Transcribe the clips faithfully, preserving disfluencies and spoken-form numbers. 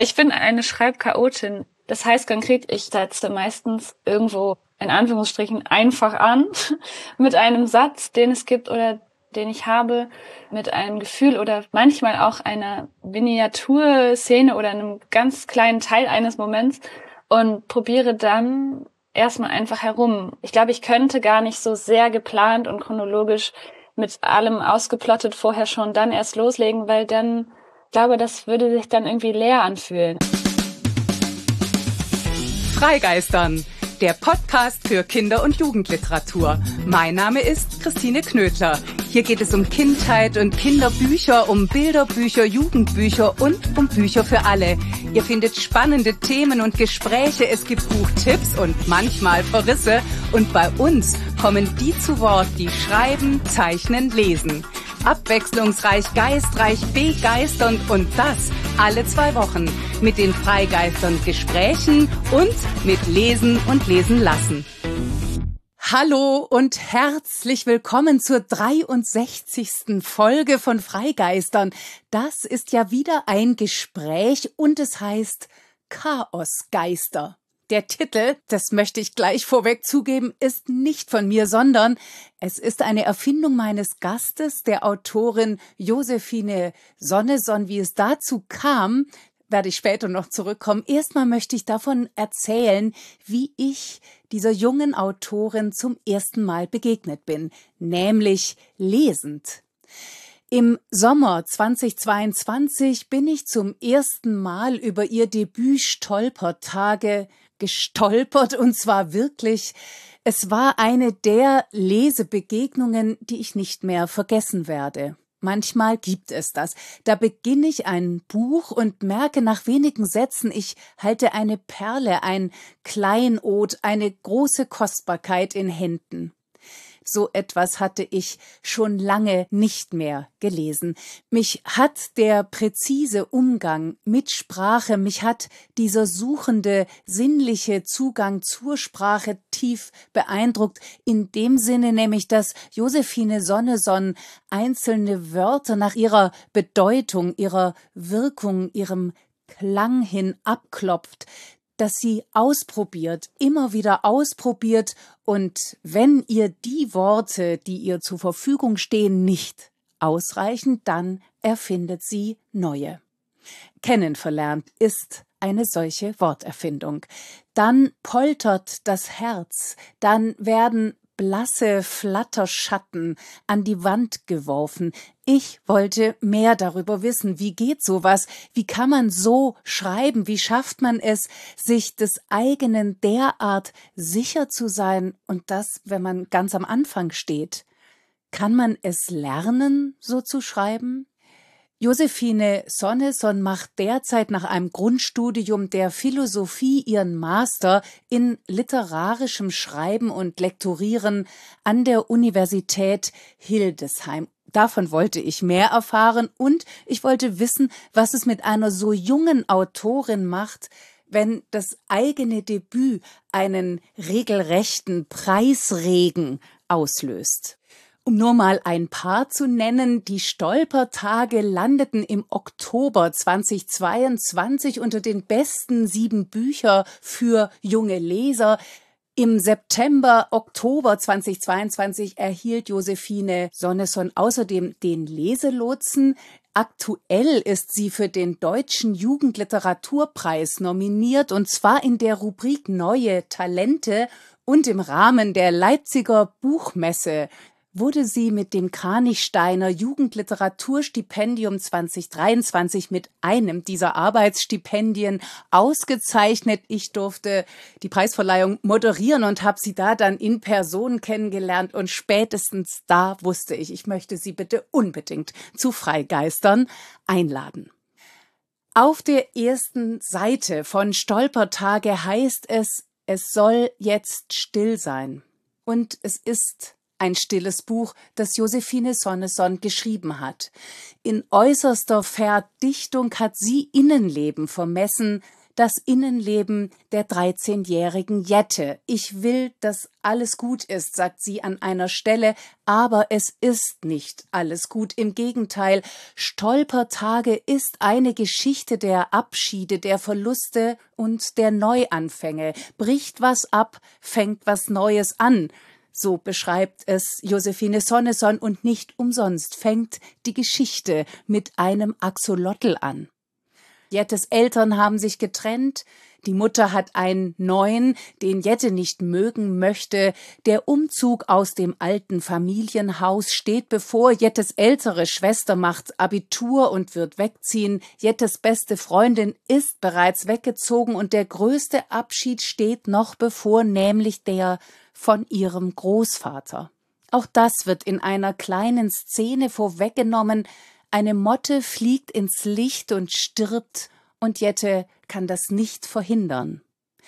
Ich bin eine Schreibchaotin. Das heißt konkret, ich setze meistens irgendwo in Anführungsstrichen einfach an mit einem Satz, den es gibt oder den ich habe, mit einem Gefühl oder manchmal auch einer Miniaturszene oder einem ganz kleinen Teil eines Moments und probiere dann erstmal einfach herum. Ich glaube, ich könnte gar nicht so sehr geplant und chronologisch mit allem ausgeplottet vorher schon dann erst loslegen, weil dann, ich glaube, das würde sich dann irgendwie leer anfühlen. Freigeistern, der Podcast für Kinder- und Jugendliteratur. Mein Name ist Christine Knödler. Hier geht es um Kindheit und Kinderbücher, um Bilderbücher, Jugendbücher und um Bücher für alle. Ihr findet spannende Themen und Gespräche, es gibt Buchtipps und manchmal Verrisse. Und bei uns kommen die zu Wort, die schreiben, zeichnen, lesen. Abwechslungsreich, geistreich, begeisternd und das alle zwei Wochen mit den Freigeistern Gesprächen und mit Lesen und Lesen lassen. Hallo und herzlich willkommen zur dreiundsechzigsten Folge von Freigeistern. Das ist ja wieder ein Gespräch und es heißt Chaosgeister. Der Titel, das möchte ich gleich vorweg zugeben, ist nicht von mir, sondern es ist eine Erfindung meines Gastes, der Autorin Josephine Sonneson. Wie es dazu kam, werde ich später noch zurückkommen. Erstmal möchte ich davon erzählen, wie ich dieser jungen Autorin zum ersten Mal begegnet bin, nämlich lesend. Im Sommer zweitausendzweiundzwanzig bin ich zum ersten Mal über ihr Debüt Stolpertage gestolpert, und zwar wirklich. Es war eine der Lesebegegnungen, die ich nicht mehr vergessen werde. Manchmal gibt es das. Da beginne ich ein Buch und merke nach wenigen Sätzen, ich halte eine Perle, ein Kleinod, eine große Kostbarkeit in Händen. So etwas hatte ich schon lange nicht mehr gelesen. Mich hat der präzise Umgang mit Sprache, mich hat dieser suchende, sinnliche Zugang zur Sprache tief beeindruckt, in dem Sinne nämlich, dass Josephine Sonneson einzelne Wörter nach ihrer Bedeutung, ihrer Wirkung, ihrem Klang hin abklopft, dass sie ausprobiert, immer wieder ausprobiert und wenn ihr die Worte, die ihr zur Verfügung stehen, nicht ausreichen, dann erfindet sie neue. Kennenverlernt ist eine solche Worterfindung. Dann poltert das Herz, dann werden blasse Flatterschatten an die Wand geworfen. Ich wollte mehr darüber wissen. Wie geht sowas? Wie kann man so schreiben? Wie schafft man es, sich des eigenen derart sicher zu sein? Und das, wenn man ganz am Anfang steht. Kann man es lernen, so zu schreiben? Josephine Sonneson macht derzeit nach einem Grundstudium der Philosophie ihren Master in literarischem Schreiben und Lektorieren an der Universität Hildesheim. Davon wollte ich mehr erfahren und ich wollte wissen, was es mit einer so jungen Autorin macht, wenn das eigene Debüt einen regelrechten Preisregen auslöst. Um nur mal ein paar zu nennen, die Stolpertage landeten im Oktober zweitausendzweiundzwanzig unter den besten sieben Bücher für junge Leser. Im September, Oktober zweitausendzweiundzwanzig erhielt Josephine Sonneson außerdem den Leselotsen. Aktuell ist sie für den Deutschen Jugendliteraturpreis nominiert, und zwar in der Rubrik Neue Talente und im Rahmen der Leipziger Buchmesse wurde sie mit dem Kranichsteiner Jugendliteraturstipendium zweitausenddreiundzwanzig mit einem dieser Arbeitsstipendien ausgezeichnet. Ich durfte die Preisverleihung moderieren und habe sie da dann in Person kennengelernt und spätestens da wusste ich, ich möchte sie bitte unbedingt zu Freigeistern einladen. Auf der ersten Seite von Stolpertage heißt es, es soll jetzt still sein. Und es ist ein stilles Buch, das Josephine Sonneson geschrieben hat. In äußerster Verdichtung hat sie Innenleben vermessen, das Innenleben der dreizehnjährigen Jette. Ich will, dass alles gut ist, sagt sie an einer Stelle, aber es ist nicht alles gut. Im Gegenteil, Stolpertage ist eine Geschichte der Abschiede, der Verluste und der Neuanfänge. Bricht was ab, fängt was Neues an. So beschreibt es Josephine Sonneson, und nicht umsonst fängt die Geschichte mit einem Axolotl an. Jettes Eltern haben sich getrennt, die Mutter hat einen neuen, den Jette nicht mögen möchte. Der Umzug aus dem alten Familienhaus steht bevor. Jettes ältere Schwester macht Abitur und wird wegziehen. Jettes beste Freundin ist bereits weggezogen und der größte Abschied steht noch bevor, nämlich der von ihrem Großvater. Auch das wird in einer kleinen Szene vorweggenommen. Eine Motte fliegt ins Licht und stirbt, und Jette kann das nicht verhindern.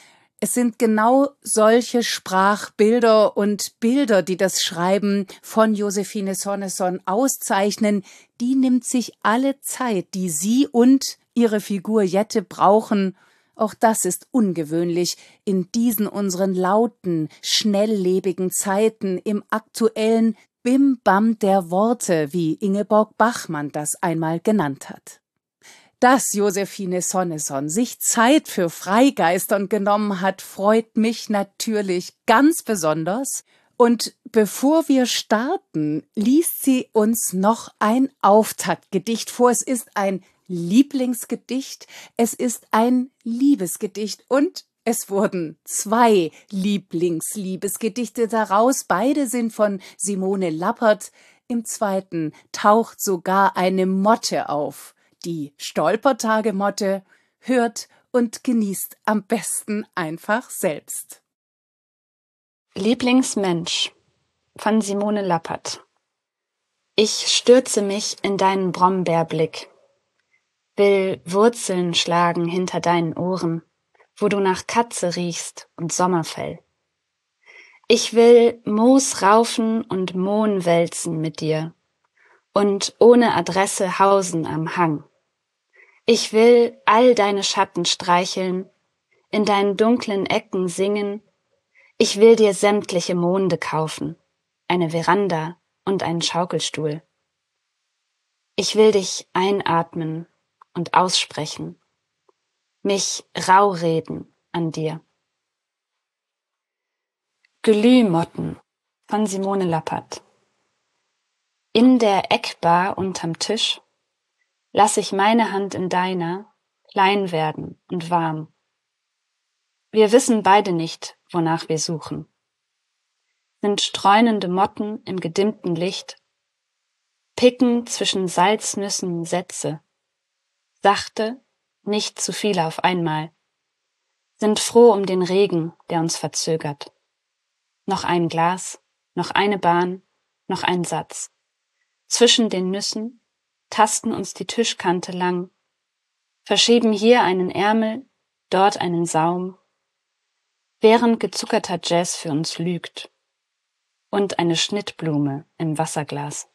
Es sind genau solche Sprachbilder und Bilder, die das Schreiben von Josephine Sonneson auszeichnen. Die nimmt sich alle Zeit, die sie und ihre Figur Jette brauchen. Auch das ist ungewöhnlich in diesen unseren lauten, schnelllebigen Zeiten, im aktuellen Bim-Bam der Worte, wie Ingeborg Bachmann das einmal genannt hat. Dass Josephine Sonneson sich Zeit für Freigeistern genommen hat, freut mich natürlich ganz besonders. Und bevor wir starten, liest sie uns noch ein Auftaktgedicht vor. Es ist ein Lieblingsgedicht, es ist ein Liebesgedicht und es wurden zwei Lieblingsliebesgedichte daraus. Beide sind von Simone Lappert. Im zweiten taucht sogar eine Motte auf. Die Stolpertage-Motte. Hört und genießt am besten einfach selbst. Lieblingsmensch von Simone Lappert. Ich stürze mich in deinen Brombeerblick, will Wurzeln schlagen hinter deinen Ohren, wo du nach Katze riechst und Sommerfell. Ich will Moos raufen und Mohn wälzen mit dir und ohne Adresse hausen am Hang. Ich will all deine Schatten streicheln, in deinen dunklen Ecken singen. Ich will dir sämtliche Monde kaufen, eine Veranda und einen Schaukelstuhl. Ich will dich einatmen und aussprechen, mich rau reden an dir. Glühmotten von Simone Lappert. In der Eckbar unterm Tisch lass ich meine Hand in deiner klein werden und warm. Wir wissen beide nicht, wonach wir suchen. Sind streunende Motten im gedimmten Licht, picken zwischen Salznüssen Sätze, sachte, nicht zu viel auf einmal, sind froh um den Regen, der uns verzögert. Noch ein Glas, noch eine Bahn, noch ein Satz. Zwischen den Nüssen tasten uns die Tischkante lang, verschieben hier einen Ärmel, dort einen Saum, während gezuckerter Jazz für uns lügt und eine Schnittblume im Wasserglas.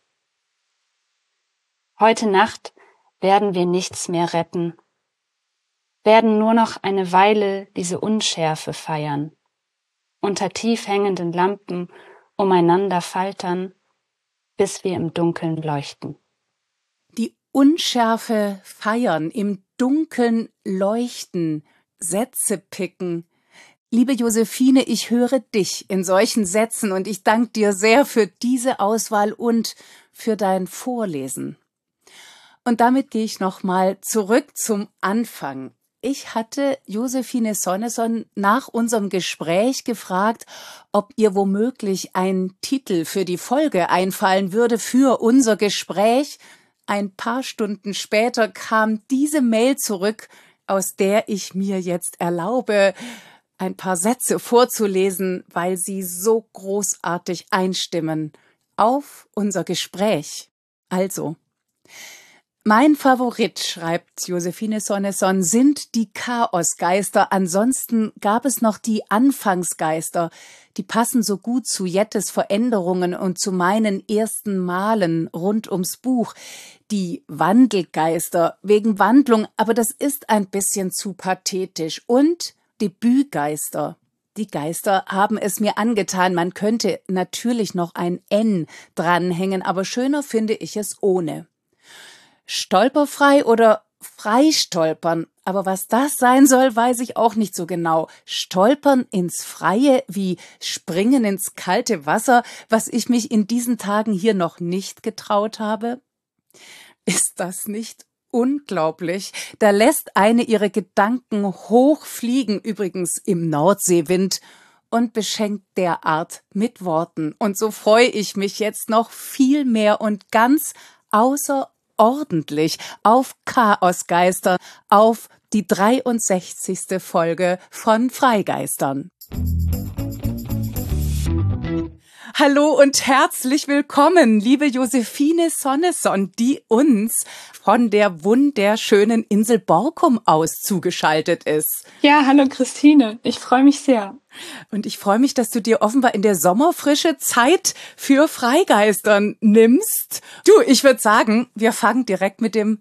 Heute Nacht werden wir nichts mehr retten, werden nur noch eine Weile diese Unschärfe feiern, unter tief hängenden Lampen umeinander faltern, bis wir im Dunkeln leuchten. Die Unschärfe feiern, im Dunkeln leuchten, Sätze picken. Liebe Josephine, ich höre dich in solchen Sätzen und ich danke dir sehr für diese Auswahl und für dein Vorlesen. Und damit gehe ich nochmal zurück zum Anfang. Ich hatte Josephine Sonneson nach unserem Gespräch gefragt, ob ihr womöglich ein Titel für die Folge einfallen würde für unser Gespräch. Ein paar Stunden später kam diese Mail zurück, aus der ich mir jetzt erlaube, ein paar Sätze vorzulesen, weil sie so großartig einstimmen auf unser Gespräch. Also: Mein Favorit, schreibt Josephine Sonneson, sind die Chaosgeister. Ansonsten gab es noch die Anfangsgeister. Die passen so gut zu Jettes Veränderungen und zu meinen ersten Malen rund ums Buch. Die Wandelgeister wegen Wandlung, aber das ist ein bisschen zu pathetisch. Und Debütgeister. Die Geister haben es mir angetan. Man könnte natürlich noch ein N dranhängen, aber schöner finde ich es ohne. Stolperfrei oder Freistolpern. Aber was das sein soll, weiß ich auch nicht so genau. Stolpern ins Freie wie Springen ins kalte Wasser, was ich mich in diesen Tagen hier noch nicht getraut habe? Ist das nicht unglaublich? Da lässt eine ihre Gedanken hochfliegen, übrigens im Nordseewind, und beschenkt derart mit Worten. Und so freue ich mich jetzt noch viel mehr und ganz außerordentlich auf Chaosgeister, auf die dreiundsechzigste Folge von Freigeistern. Hallo und herzlich willkommen, liebe Josephine Sonneson, die uns von der wunderschönen Insel Borkum aus zugeschaltet ist. Ja, hallo Christine, ich freue mich sehr. Und ich freue mich, dass du dir offenbar in der Sommerfrische Zeit für Freigeistern nimmst. Du, ich würde sagen, wir fangen direkt mit dem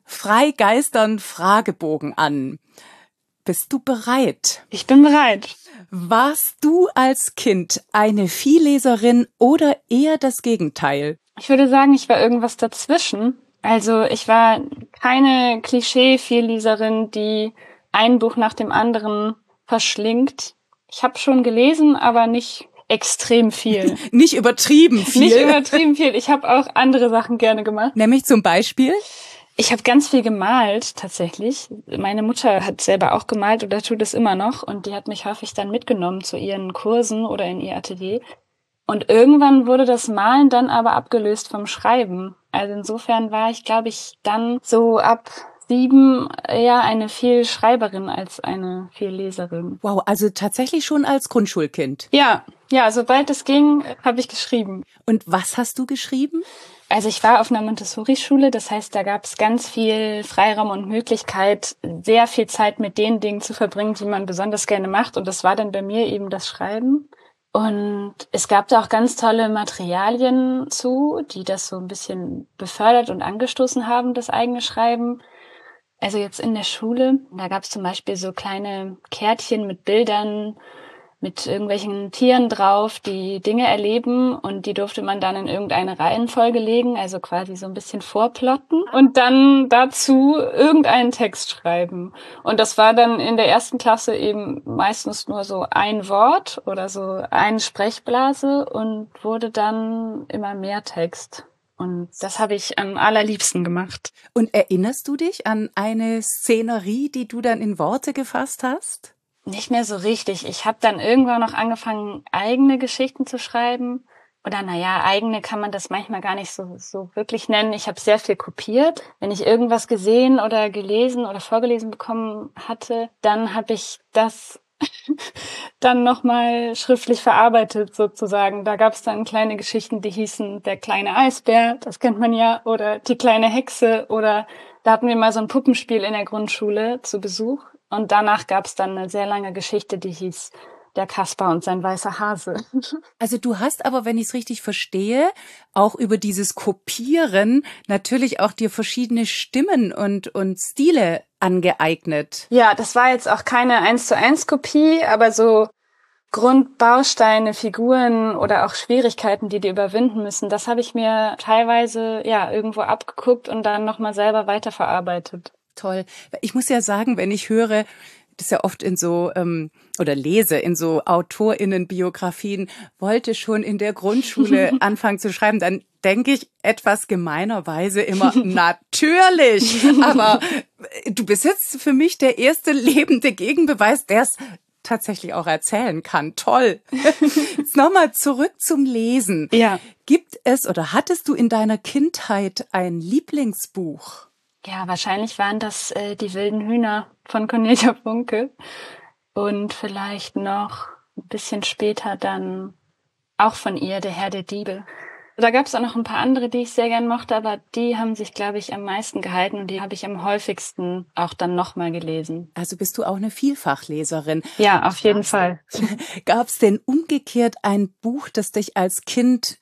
Freigeistern-Fragebogen an. Bist du bereit? Ich bin bereit. Warst du als Kind eine Vielleserin oder eher das Gegenteil? Ich würde sagen, ich war irgendwas dazwischen. Also ich war keine Klischee-Vielleserin, die ein Buch nach dem anderen verschlingt. Ich habe schon gelesen, aber nicht extrem viel. Nicht übertrieben viel? Nicht übertrieben viel. Ich habe auch andere Sachen gerne gemacht. Nämlich zum Beispiel? Ich habe ganz viel gemalt, tatsächlich. Meine Mutter hat selber auch gemalt oder tut es immer noch. Und die hat mich häufig dann mitgenommen zu ihren Kursen oder in ihr Atelier. Und irgendwann wurde das Malen dann aber abgelöst vom Schreiben. Also insofern war ich, glaube ich, dann so ab sieben eher eine Vielschreiberin als eine Vielleserin. Wow, also tatsächlich schon als Grundschulkind? Ja, ja, sobald es ging, habe ich geschrieben. Und was hast du geschrieben? Also ich war auf einer Montessori-Schule, das heißt, da gab es ganz viel Freiraum und Möglichkeit, sehr viel Zeit mit den Dingen zu verbringen, die man besonders gerne macht. Und das war dann bei mir eben das Schreiben. Und es gab da auch ganz tolle Materialien zu, die das so ein bisschen befördert und angestoßen haben, das eigene Schreiben. Also jetzt in der Schule, da gab es zum Beispiel so kleine Kärtchen mit Bildern, mit irgendwelchen Tieren drauf, die Dinge erleben, und die durfte man dann in irgendeine Reihenfolge legen, also quasi so ein bisschen vorplotten und dann dazu irgendeinen Text schreiben. Und das war dann in der ersten Klasse eben meistens nur so ein Wort oder so eine Sprechblase und wurde dann immer mehr Text. Und das habe ich am allerliebsten gemacht. Und erinnerst du dich an eine Szenerie, die du dann in Worte gefasst hast? Nicht mehr so richtig. Ich habe dann irgendwann noch angefangen, eigene Geschichten zu schreiben. Oder naja, eigene kann man das manchmal gar nicht so, so wirklich nennen. Ich habe sehr viel kopiert. Wenn ich irgendwas gesehen oder gelesen oder vorgelesen bekommen hatte, dann habe ich das dann nochmal schriftlich verarbeitet sozusagen. Da gab es dann kleine Geschichten, die hießen Der kleine Eisbär, das kennt man ja, oder Die kleine Hexe, oder da hatten wir mal so ein Puppenspiel in der Grundschule zu Besuch. Und danach gab es dann eine sehr lange Geschichte, die hieß Der Kasper und sein weißer Hase. Also du hast aber, wenn ich es richtig verstehe, auch über dieses Kopieren natürlich auch dir verschiedene Stimmen und, und Stile angeeignet. Ja, das war jetzt auch keine eins zu eins Kopie, aber so Grundbausteine, Figuren oder auch Schwierigkeiten, die die überwinden müssen, das habe ich mir teilweise ja irgendwo abgeguckt und dann nochmal selber weiterverarbeitet. Toll. Ich muss ja sagen, wenn ich höre, das ist ja oft in so, ähm, oder lese in so AutorInnen-Biografien, wollte schon in der Grundschule anfangen zu schreiben, dann denke ich etwas gemeinerweise immer, natürlich, aber du bist jetzt für mich der erste lebende Gegenbeweis, der es tatsächlich auch erzählen kann. Toll. Jetzt nochmal zurück zum Lesen. Ja. Gibt es oder hattest du in deiner Kindheit ein Lieblingsbuch? Ja, wahrscheinlich waren das äh, Die wilden Hühner von Cornelia Funke und vielleicht noch ein bisschen später dann auch von ihr Der Herr der Diebe. Da gab es auch noch ein paar andere, die ich sehr gern mochte, aber die haben sich, glaube ich, am meisten gehalten und die habe ich am häufigsten auch dann nochmal gelesen. Also bist du auch eine Vielfachleserin? Ja, auf jeden Fall. Gab es denn umgekehrt ein Buch, das dich als Kind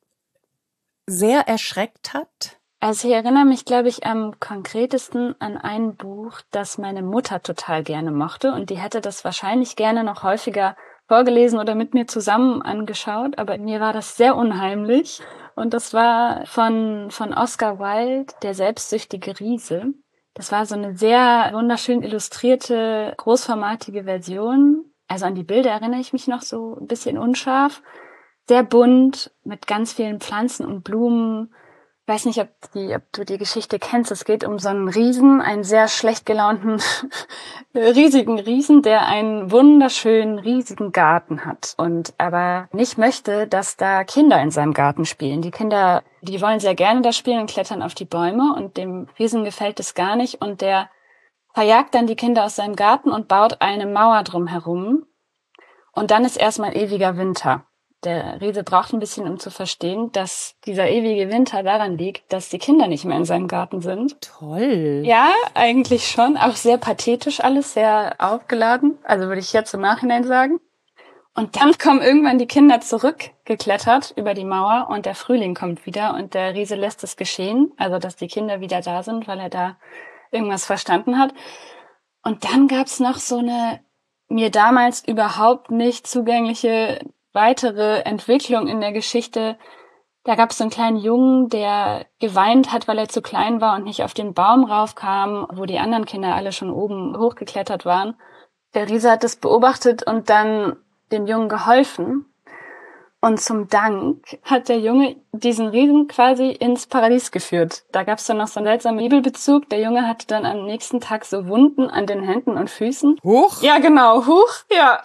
sehr erschreckt hat? Also ich erinnere mich, glaube ich, am konkretesten an ein Buch, das meine Mutter total gerne mochte und die hätte das wahrscheinlich gerne noch häufiger vorgelesen oder mit mir zusammen angeschaut, aber mir war das sehr unheimlich. Und das war von, von Oscar Wilde, Der selbstsüchtige Riese. Das war so eine sehr wunderschön illustrierte, großformatige Version. Also an die Bilder erinnere ich mich noch so ein bisschen unscharf. Sehr bunt, mit ganz vielen Pflanzen und Blumen. Ich weiß nicht, ob, die, ob du die Geschichte kennst. Es geht um so einen Riesen, einen sehr schlecht gelaunten, riesigen Riesen, der einen wunderschönen, riesigen Garten hat und aber nicht möchte, dass da Kinder in seinem Garten spielen. Die Kinder, die wollen sehr gerne da spielen und klettern auf die Bäume und dem Riesen gefällt es gar nicht und der verjagt dann die Kinder aus seinem Garten und baut eine Mauer drumherum und dann ist erstmal ewiger Winter. Der Riese braucht ein bisschen, um zu verstehen, dass dieser ewige Winter daran liegt, dass die Kinder nicht mehr in seinem Garten sind. Toll. Ja, eigentlich schon. Auch sehr pathetisch alles, sehr aufgeladen. Also würde ich jetzt im Nachhinein sagen. Und dann kommen irgendwann die Kinder zurückgeklettert über die Mauer und der Frühling kommt wieder und der Riese lässt es geschehen. Also, dass die Kinder wieder da sind, weil er da irgendwas verstanden hat. Und dann gab's noch so eine mir damals überhaupt nicht zugängliche weitere Entwicklung in der Geschichte. Da gab es so einen kleinen Jungen, der geweint hat, weil er zu klein war und nicht auf den Baum raufkam, wo die anderen Kinder alle schon oben hochgeklettert waren. Der Riese hat das beobachtet und dann dem Jungen geholfen. Und zum Dank hat der Junge diesen Riesen quasi ins Paradies geführt. Da gab es dann noch so einen seltsamen Bibelbezug. Der Junge hatte dann am nächsten Tag so Wunden an den Händen und Füßen. Huch? Ja, genau, huch, ja.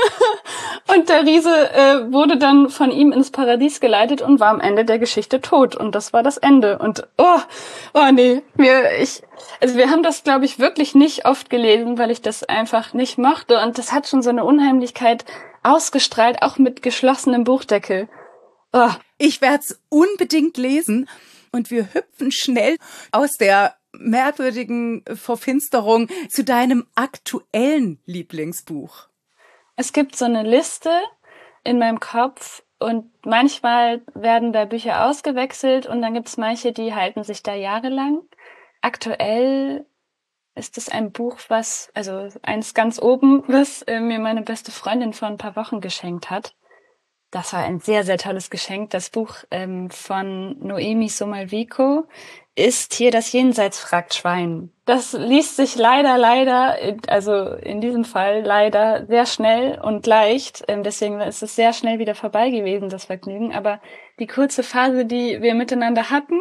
Und der Riese äh, wurde dann von ihm ins Paradies geleitet und war am Ende der Geschichte tot. Und das war das Ende. Und oh, oh nee, mir, ich, also wir haben das, glaube ich, wirklich nicht oft gelesen, weil ich das einfach nicht mochte. Und das hat schon so eine Unheimlichkeit ausgestrahlt, auch mit geschlossenem Buchdeckel. Oh. Ich werde es unbedingt lesen und wir hüpfen schnell aus der merkwürdigen Verfinsterung zu deinem aktuellen Lieblingsbuch. Es gibt so eine Liste in meinem Kopf und manchmal werden da Bücher ausgewechselt und dann gibt es manche, die halten sich da jahrelang. Aktuell ist es ein Buch, was, also eins ganz oben, was äh, mir meine beste Freundin vor ein paar Wochen geschenkt hat. Das war ein sehr, sehr tolles Geschenk. Das Buch ähm, von Noemi Somalvico ist hier das Jenseits fragt Schwein. Das liest sich leider, leider, also in diesem Fall leider sehr schnell und leicht. Ähm, deswegen ist es sehr schnell wieder vorbei gewesen, das Vergnügen. Aber die kurze Phase, die wir miteinander hatten,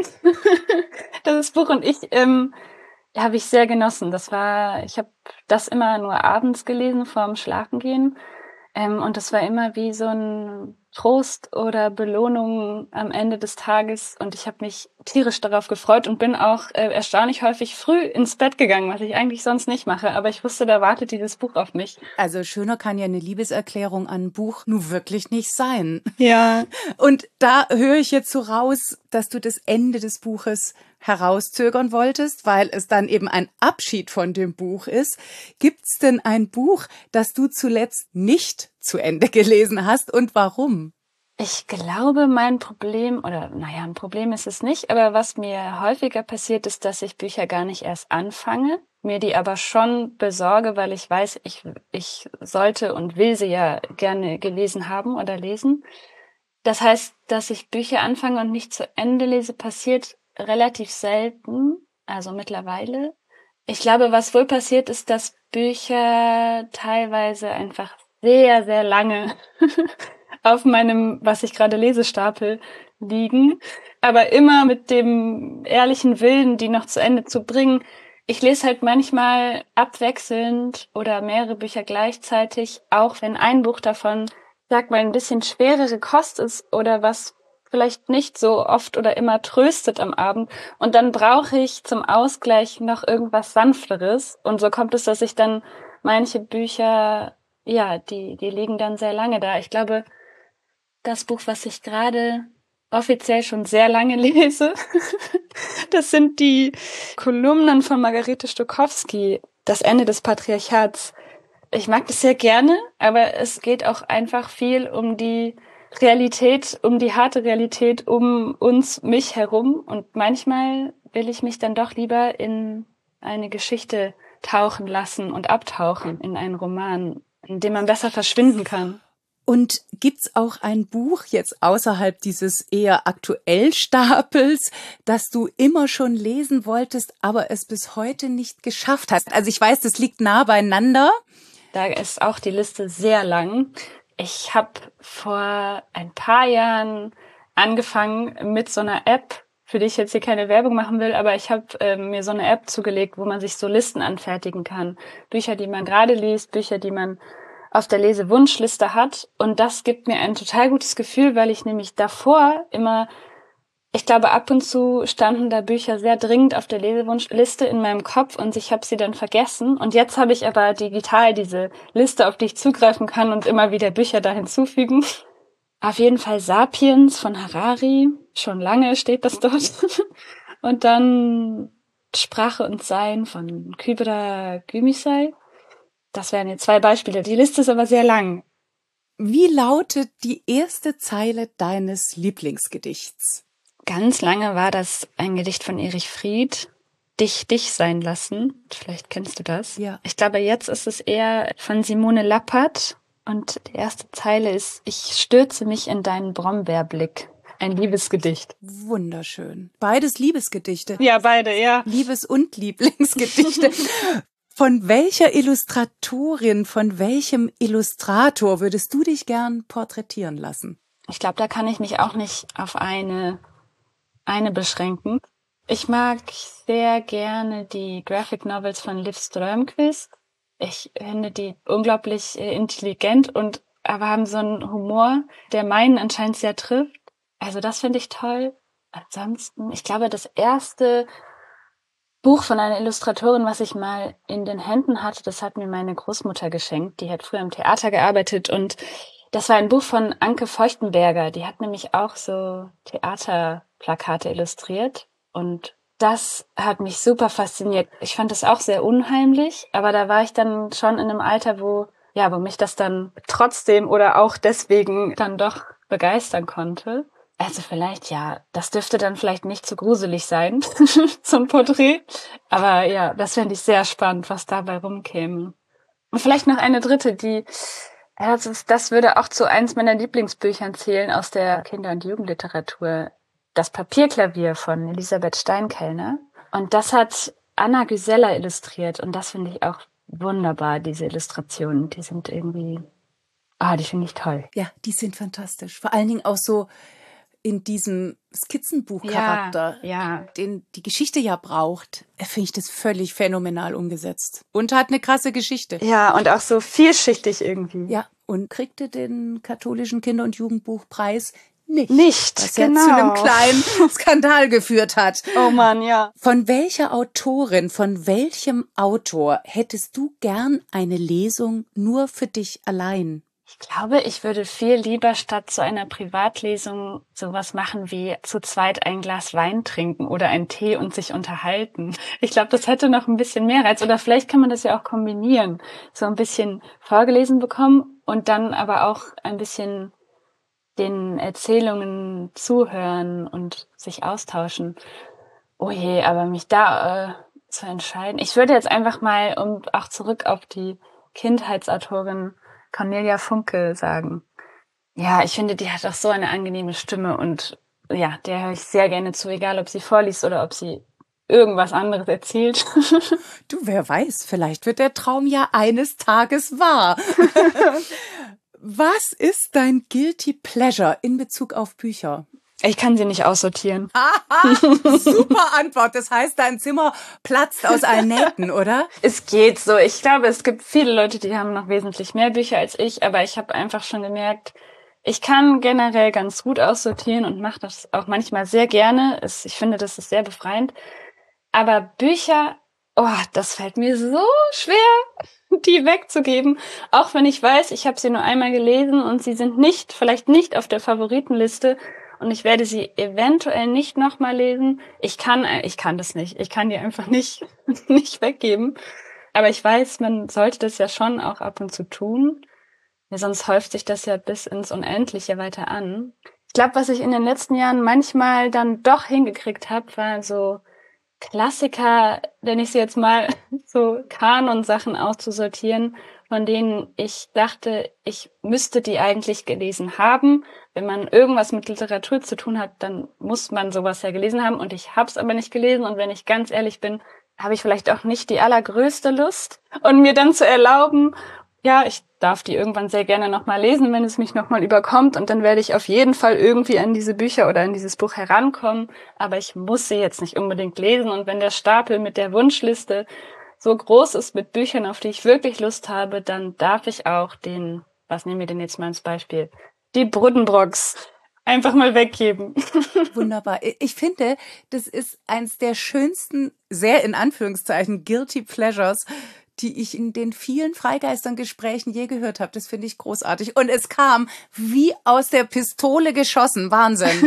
das Buch und ich, ähm, habe ich sehr genossen. Das war, ich habe das immer nur abends gelesen, vorm Schlafengehen. Ähm, und das war immer wie so ein Trost oder Belohnung am Ende des Tages. Und ich habe mich tierisch darauf gefreut und bin auch äh, erstaunlich häufig früh ins Bett gegangen, was ich eigentlich sonst nicht mache. Aber ich wusste, da wartet dieses Buch auf mich. Also schöner kann ja eine Liebeserklärung an ein Buch nur wirklich nicht sein. Ja. Und da höre ich jetzt so raus, dass du das Ende des Buches herauszögern wolltest, weil es dann eben ein Abschied von dem Buch ist. Gibt's denn ein Buch, das du zuletzt nicht zu Ende gelesen hast und warum? Ich glaube, mein Problem, oder naja, ein Problem ist es nicht, aber was mir häufiger passiert, ist, dass ich Bücher gar nicht erst anfange, mir die aber schon besorge, weil ich weiß, ich, ich sollte und will sie ja gerne gelesen haben oder lesen. Das heißt, dass ich Bücher anfange und nicht zu Ende lese, passiert relativ selten, also mittlerweile. Ich glaube, was wohl passiert ist, dass Bücher teilweise einfach sehr, sehr lange auf meinem, was ich gerade lese, Stapel liegen, aber immer mit dem ehrlichen Willen, die noch zu Ende zu bringen. Ich lese halt manchmal abwechselnd oder mehrere Bücher gleichzeitig, auch wenn ein Buch davon, sag mal, ein bisschen schwerere Kost ist oder was vielleicht nicht so oft oder immer tröstet am Abend. Und dann brauche ich zum Ausgleich noch irgendwas Sanfteres. Und so kommt es, dass ich dann manche Bücher, ja, die die liegen dann sehr lange da. Ich glaube, das Buch, was ich gerade offiziell schon sehr lange lese. Das sind die Kolumnen von Margarete Stokowski, Das Ende des Patriarchats. Ich mag das sehr gerne, aber es geht auch einfach viel um die Realität, um die harte Realität um uns, mich herum. Und manchmal will ich mich dann doch lieber in eine Geschichte tauchen lassen und abtauchen, in einen Roman, in dem man besser verschwinden kann. Und gibt's auch ein Buch jetzt außerhalb dieses eher aktuell Stapels, das du immer schon lesen wolltest, aber es bis heute nicht geschafft hast? Also ich weiß, das liegt nah beieinander. Da ist auch die Liste sehr lang. Ich habe vor ein paar Jahren angefangen mit so einer App, für die ich jetzt hier keine Werbung machen will, aber ich habe äh, mir so eine App zugelegt, wo man sich so Listen anfertigen kann. Bücher, die man gerade liest, Bücher, die man auf der Lesewunschliste hat. Und das gibt mir ein total gutes Gefühl, weil ich nämlich davor immer, ich glaube, ab und zu standen da Bücher sehr dringend auf der Lesewunschliste in meinem Kopf und ich habe sie dann vergessen. Und jetzt habe ich aber digital diese Liste, auf die ich zugreifen kann und immer wieder Bücher da hinzufügen. Auf jeden Fall Sapiens von Harari. Schon lange steht das dort. Und dann Sprache und Sein von Kübra Gümüşay. Das wären jetzt zwei Beispiele. Die Liste ist aber sehr lang. Wie lautet die erste Zeile deines Lieblingsgedichts? Ganz lange war das ein Gedicht von Erich Fried, Dich, dich sein lassen. Vielleicht kennst du das. Ja. Ich glaube, jetzt ist es eher von Simone Lappert. Und die erste Zeile ist, ich stürze mich in deinen Brombeerblick. Ein Liebesgedicht. Wunderschön. Beides Liebesgedichte. Ja, beide, ja. Liebes- und Lieblingsgedichte. Von welcher Illustratorin, von welchem Illustrator würdest du dich gern porträtieren lassen? Ich glaube, da kann ich mich auch nicht auf eine, eine beschränken. Ich mag sehr gerne die Graphic Novels von Liv Strömquist. Ich finde die unglaublich intelligent und aber haben so einen Humor, der meinen anscheinend sehr trifft. Also das finde ich toll. Ansonsten, ich glaube, das erste Buch von einer Illustratorin, was ich mal in den Händen hatte, das hat mir meine Großmutter geschenkt. Die hat früher im Theater gearbeitet und das war ein Buch von Anke Feuchtenberger. Die hat nämlich auch so Theaterplakate illustriert und das hat mich super fasziniert. Ich fand das auch sehr unheimlich, aber da war ich dann schon in einem Alter, wo, ja, wo mich das dann trotzdem oder auch deswegen dann doch begeistern konnte. Also vielleicht, ja, das dürfte dann vielleicht nicht zu gruselig sein, so ein Porträt. Aber ja, das fände ich sehr spannend, was dabei rumkäme. Und vielleicht noch eine dritte, die, das, ist, das würde auch zu eins meiner Lieblingsbüchern zählen aus der Kinder- und Jugendliteratur. Das Papierklavier von Elisabeth Steinkellner. Und das hat Anna Güsella illustriert. Und das finde ich auch wunderbar, diese Illustrationen. Die sind irgendwie, ah, die finde ich toll. Ja, die sind fantastisch. Vor allen Dingen auch so in diesem Skizzenbuchcharakter, ja, ja. den die Geschichte ja braucht, finde ich das völlig phänomenal umgesetzt. Und hat eine krasse Geschichte. Ja, und auch so vielschichtig irgendwie. Ja, und kriegte den katholischen Kinder- und Jugendbuchpreis nicht. Nicht, was genau. ja zu einem kleinen Skandal geführt hat. Oh Mann, ja. Von welcher Autorin, von welchem Autor hättest du gern eine Lesung nur für dich allein? Ich glaube, ich würde viel lieber statt zu einer Privatlesung sowas machen wie zu zweit ein Glas Wein trinken oder einen Tee und sich unterhalten. Ich glaube, das hätte noch ein bisschen mehr Reiz. Oder vielleicht kann man das ja auch kombinieren. So ein bisschen vorgelesen bekommen und dann aber auch ein bisschen den Erzählungen zuhören und sich austauschen. Oh je, aber mich da äh, zu entscheiden. Ich würde jetzt einfach mal, um auch zurück auf die Kindheitsautorin Cornelia Funke sagen. Ja, ich finde, die hat auch so eine angenehme Stimme und ja, der höre ich sehr gerne zu, egal ob sie vorliest oder ob sie irgendwas anderes erzählt. Du, wer weiß, vielleicht wird der Traum ja eines Tages wahr. Was ist dein Guilty Pleasure in Bezug auf Bücher? Ich kann sie nicht aussortieren. Aha, super Antwort. Das heißt, dein Zimmer platzt aus allen Nähten, oder? Es geht so. Ich glaube, es gibt viele Leute, die haben noch wesentlich mehr Bücher als ich, aber ich habe einfach schon gemerkt, ich kann generell ganz gut aussortieren und mache das auch manchmal sehr gerne. Ich finde, das ist sehr befreiend. Aber Bücher, oh, das fällt mir so schwer, die wegzugeben. Auch wenn ich weiß, ich habe sie nur einmal gelesen und sie sind nicht, vielleicht nicht auf der Favoritenliste. und ich werde sie eventuell nicht nochmal lesen. Ich kann, ich kann das nicht. Ich kann die einfach nicht, nicht weggeben. Aber ich weiß, man sollte das ja schon auch ab und zu tun. Ja, sonst häuft sich das ja bis ins Unendliche weiter an. Ich glaube, was ich in den letzten Jahren manchmal dann doch hingekriegt habe, war so Klassiker, wenn ich sie jetzt mal so Kanon-Sachen auszusortieren, von denen ich dachte, ich müsste die eigentlich gelesen haben. Wenn man irgendwas mit Literatur zu tun hat, dann muss man sowas ja gelesen haben. Und ich habe es aber nicht gelesen. Und wenn ich ganz ehrlich bin, habe ich vielleicht auch nicht die allergrößte Lust. Und mir dann zu erlauben, ja, ich darf die irgendwann sehr gerne nochmal lesen, wenn es mich nochmal überkommt. Und dann werde ich auf jeden Fall irgendwie an diese Bücher oder an dieses Buch herankommen. Aber ich muss sie jetzt nicht unbedingt lesen. Und wenn der Stapel mit der Wunschliste so groß ist mit Büchern, auf die ich wirklich Lust habe, dann darf ich auch den, was nehmen wir denn jetzt mal als Beispiel, die Buddenbrooks einfach mal weggeben. Wunderbar. Ich finde, das ist eins der schönsten, sehr in Anführungszeichen, Guilty Pleasures, die ich in den vielen Freigeistern-Gesprächen je gehört habe. Das finde ich großartig. Und es kam wie aus der Pistole geschossen. Wahnsinn.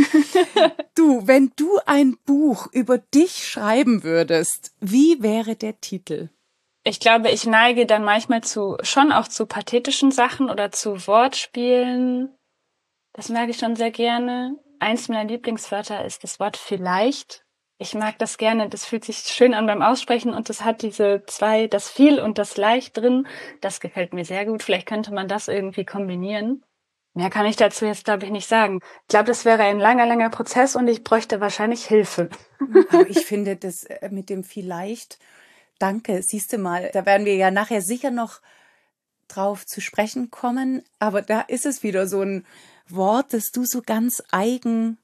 Du, wenn du ein Buch über dich schreiben würdest, wie wäre der Titel? Ich glaube, ich neige dann manchmal zu, schon auch zu pathetischen Sachen oder zu Wortspielen. Das mag ich schon sehr gerne. Eins meiner Lieblingswörter ist das Wort vielleicht. Ich mag das gerne, das fühlt sich schön an beim Aussprechen und das hat diese zwei, das viel und das leicht drin. Das gefällt mir sehr gut. Vielleicht könnte man das irgendwie kombinieren. Mehr kann ich dazu jetzt, glaube ich, nicht sagen. Ich glaube, das wäre ein langer, langer Prozess und ich bräuchte wahrscheinlich Hilfe. Aber ich finde das mit dem vielleicht, danke, siehst du mal, da werden wir ja nachher sicher noch drauf zu sprechen kommen. Aber da ist es wieder so ein Wort, das du so ganz eigen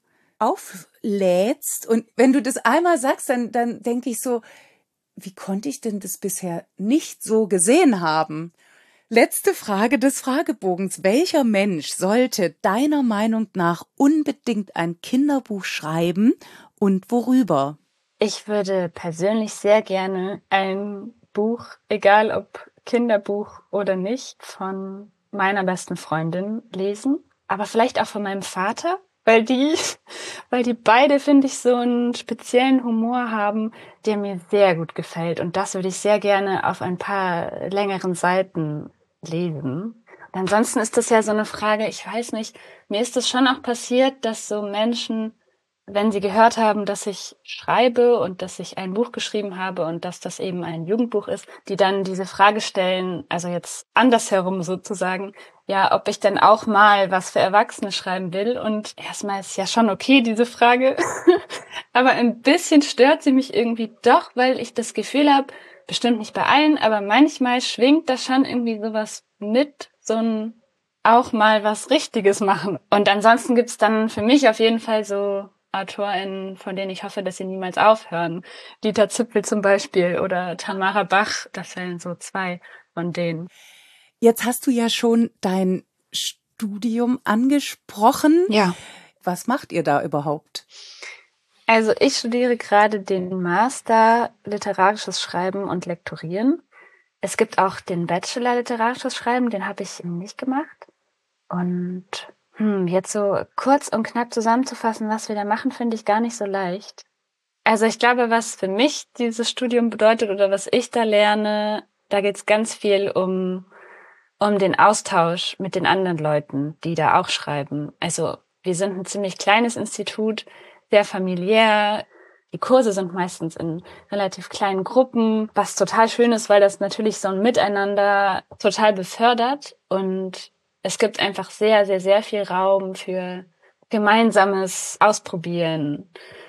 auflädst. Und wenn du das einmal sagst, dann, dann denke ich so, wie konnte ich denn das bisher nicht so gesehen haben? Letzte Frage des Fragebogens. Welcher Mensch sollte deiner Meinung nach unbedingt ein Kinderbuch schreiben und worüber? Ich würde persönlich sehr gerne ein Buch, egal ob Kinderbuch oder nicht, von meiner besten Freundin lesen. Aber vielleicht auch von meinem Vater. Weil die, weil die beide, finde ich, so einen speziellen Humor haben, der mir sehr gut gefällt. Und das würde ich sehr gerne auf ein paar längeren Seiten lesen. Und ansonsten ist das ja so eine Frage, ich weiß nicht, mir ist es schon auch passiert, dass so Menschen, wenn sie gehört haben, dass ich schreibe und dass ich ein Buch geschrieben habe und dass das eben ein Jugendbuch ist, die dann diese Frage stellen, also jetzt andersherum sozusagen, ja, ob ich denn auch mal was für Erwachsene schreiben will. Und erstmal ist ja schon okay, diese Frage. Aber ein bisschen stört sie mich irgendwie doch, weil ich das Gefühl habe, bestimmt nicht bei allen, aber manchmal schwingt da schon irgendwie sowas mit, so ein auch mal was Richtiges machen. Und ansonsten gibt's dann für mich auf jeden Fall so AutorInnen, von denen ich hoffe, dass sie niemals aufhören. Dieter Zipfel zum Beispiel oder Tamara Bach, das wären so zwei von denen. Jetzt hast du ja schon dein Studium angesprochen. Ja. Was macht ihr da überhaupt? Also ich studiere gerade den Master Literarisches Schreiben und Lektorieren. Es gibt auch den Bachelor Literarisches Schreiben, den habe ich nicht gemacht. Und hm, jetzt so kurz und knapp zusammenzufassen, was wir da machen, finde ich gar nicht so leicht. Also ich glaube, was für mich dieses Studium bedeutet oder was ich da lerne, da geht es ganz viel um um den Austausch mit den anderen Leuten, die da auch schreiben. Also wir sind ein ziemlich kleines Institut, sehr familiär. Die Kurse sind meistens in relativ kleinen Gruppen, was total schön ist, weil das natürlich so ein Miteinander total befördert. Und es gibt einfach sehr, sehr, sehr viel Raum für gemeinsames Ausprobieren,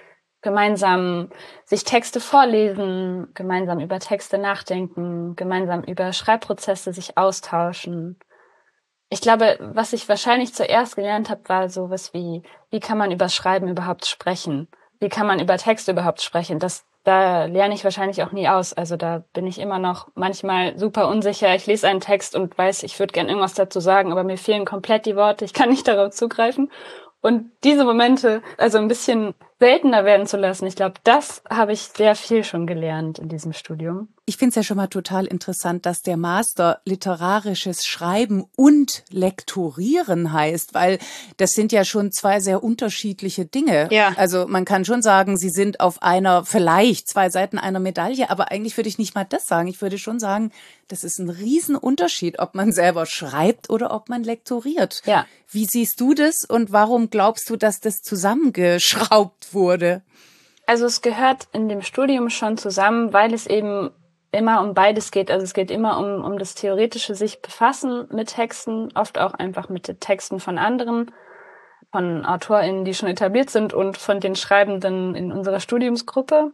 gemeinsam sich Texte vorlesen, gemeinsam über Texte nachdenken, gemeinsam über Schreibprozesse sich austauschen. Ich glaube, was ich wahrscheinlich zuerst gelernt habe, war sowas wie, wie kann man über Schreiben überhaupt sprechen? Wie kann man über Texte überhaupt sprechen? Das, da lerne ich wahrscheinlich auch nie aus. Also da bin ich immer noch manchmal super unsicher. Ich lese einen Text und weiß, ich würde gern irgendwas dazu sagen, aber mir fehlen komplett die Worte. Ich kann nicht darauf zugreifen. Und diese Momente, also ein bisschen seltener werden zu lassen. Ich glaube, das habe ich sehr viel schon gelernt in diesem Studium. Ich finde es ja schon mal total interessant, dass der Master literarisches Schreiben und Lektorieren heißt, weil das sind ja schon zwei sehr unterschiedliche Dinge. Ja. Also man kann schon sagen, sie sind auf einer, vielleicht zwei Seiten einer Medaille, aber eigentlich würde ich nicht mal das sagen. Ich würde schon sagen, das ist ein Riesenunterschied, ob man selber schreibt oder ob man lektoriert. Ja. Wie siehst du das und warum glaubst du, dass das zusammengeschraubt wurde? Also es gehört in dem Studium schon zusammen, weil es eben immer um beides geht. Also es geht immer um, um das theoretische sich befassen mit Texten, oft auch einfach mit den Texten von anderen, von AutorInnen, die schon etabliert sind und von den Schreibenden in unserer Studiumsgruppe.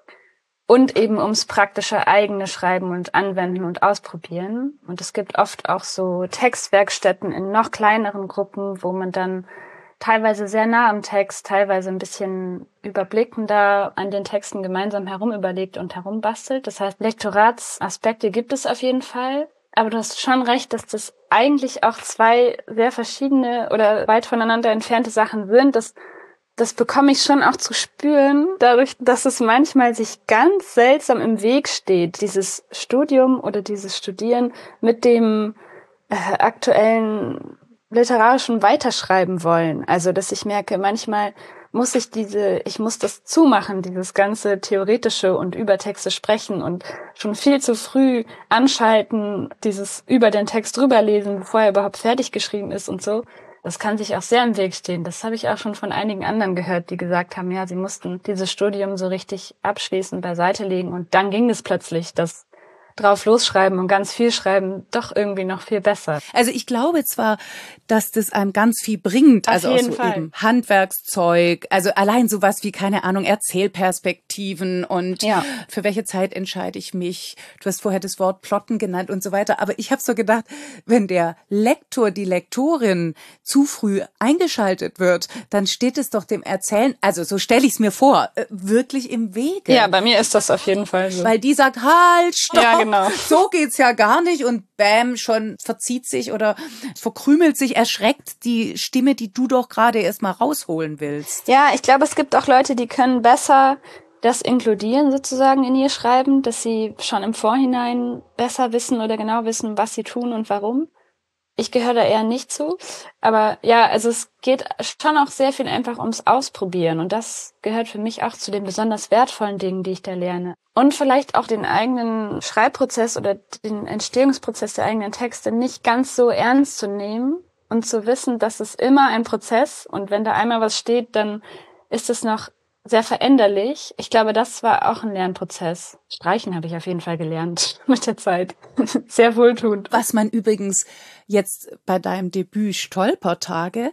Und eben ums praktische eigene Schreiben und Anwenden und Ausprobieren. Und es gibt oft auch so Textwerkstätten in noch kleineren Gruppen, wo man dann teilweise sehr nah am Text, teilweise ein bisschen überblickender an den Texten gemeinsam herumüberlegt und herumbastelt. Das heißt, Lektoratsaspekte gibt es auf jeden Fall. Aber du hast schon recht, dass das eigentlich auch zwei sehr verschiedene oder weit voneinander entfernte Sachen sind. Das, das bekomme ich schon auch zu spüren, dadurch, dass es manchmal sich ganz seltsam im Weg steht, dieses Studium oder dieses Studieren mit dem äh, aktuellen literarischen Weiterschreiben wollen. Also, dass ich merke, manchmal muss ich diese, ich muss das zumachen, dieses ganze theoretische und über Texte sprechen und schon viel zu früh anschalten, dieses über den Text drüberlesen, bevor er überhaupt fertig geschrieben ist und so. Das kann sich auch sehr im Weg stehen. Das habe ich auch schon von einigen anderen gehört, die gesagt haben, ja, sie mussten dieses Studium so richtig abschließend beiseite legen und dann ging es plötzlich, dass drauf losschreiben und ganz viel schreiben doch irgendwie noch viel besser. Also ich glaube zwar, dass das einem ganz viel bringt, also auch so eben Handwerkszeug, also allein sowas wie, keine Ahnung, Erzählperspektiven und ja. Für welche Zeit entscheide ich mich. Du hast vorher das Wort Plotten genannt und so weiter, aber ich habe so gedacht, wenn der Lektor, die Lektorin zu früh eingeschaltet wird, dann steht es doch dem Erzählen, also so stelle ich es mir vor, wirklich im Wege. Ja, bei mir ist das auf jeden Fall so. Weil die sagt, halt, stopp. Ja, genau. So geht's ja gar nicht und bam, schon verzieht sich oder verkrümelt sich, erschreckt die Stimme, die du doch gerade erst mal rausholen willst. Ja, ich glaube, es gibt auch Leute, die können besser das inkludieren sozusagen in ihr Schreiben, dass sie schon im Vorhinein besser wissen oder genau wissen, was sie tun und warum. Ich gehöre da eher nicht zu. Aber ja, also es geht schon auch sehr viel einfach ums Ausprobieren. Und das gehört für mich auch zu den besonders wertvollen Dingen, die ich da lerne. Und vielleicht auch den eigenen Schreibprozess oder den Entstehungsprozess der eigenen Texte nicht ganz so ernst zu nehmen und zu wissen, dass es immer ein Prozess und wenn da einmal was steht, dann ist es noch sehr veränderlich. Ich glaube, das war auch ein Lernprozess. Streichen habe ich auf jeden Fall gelernt mit der Zeit. Sehr wohltuend. Was man übrigens jetzt bei deinem Debüt Stolpertage,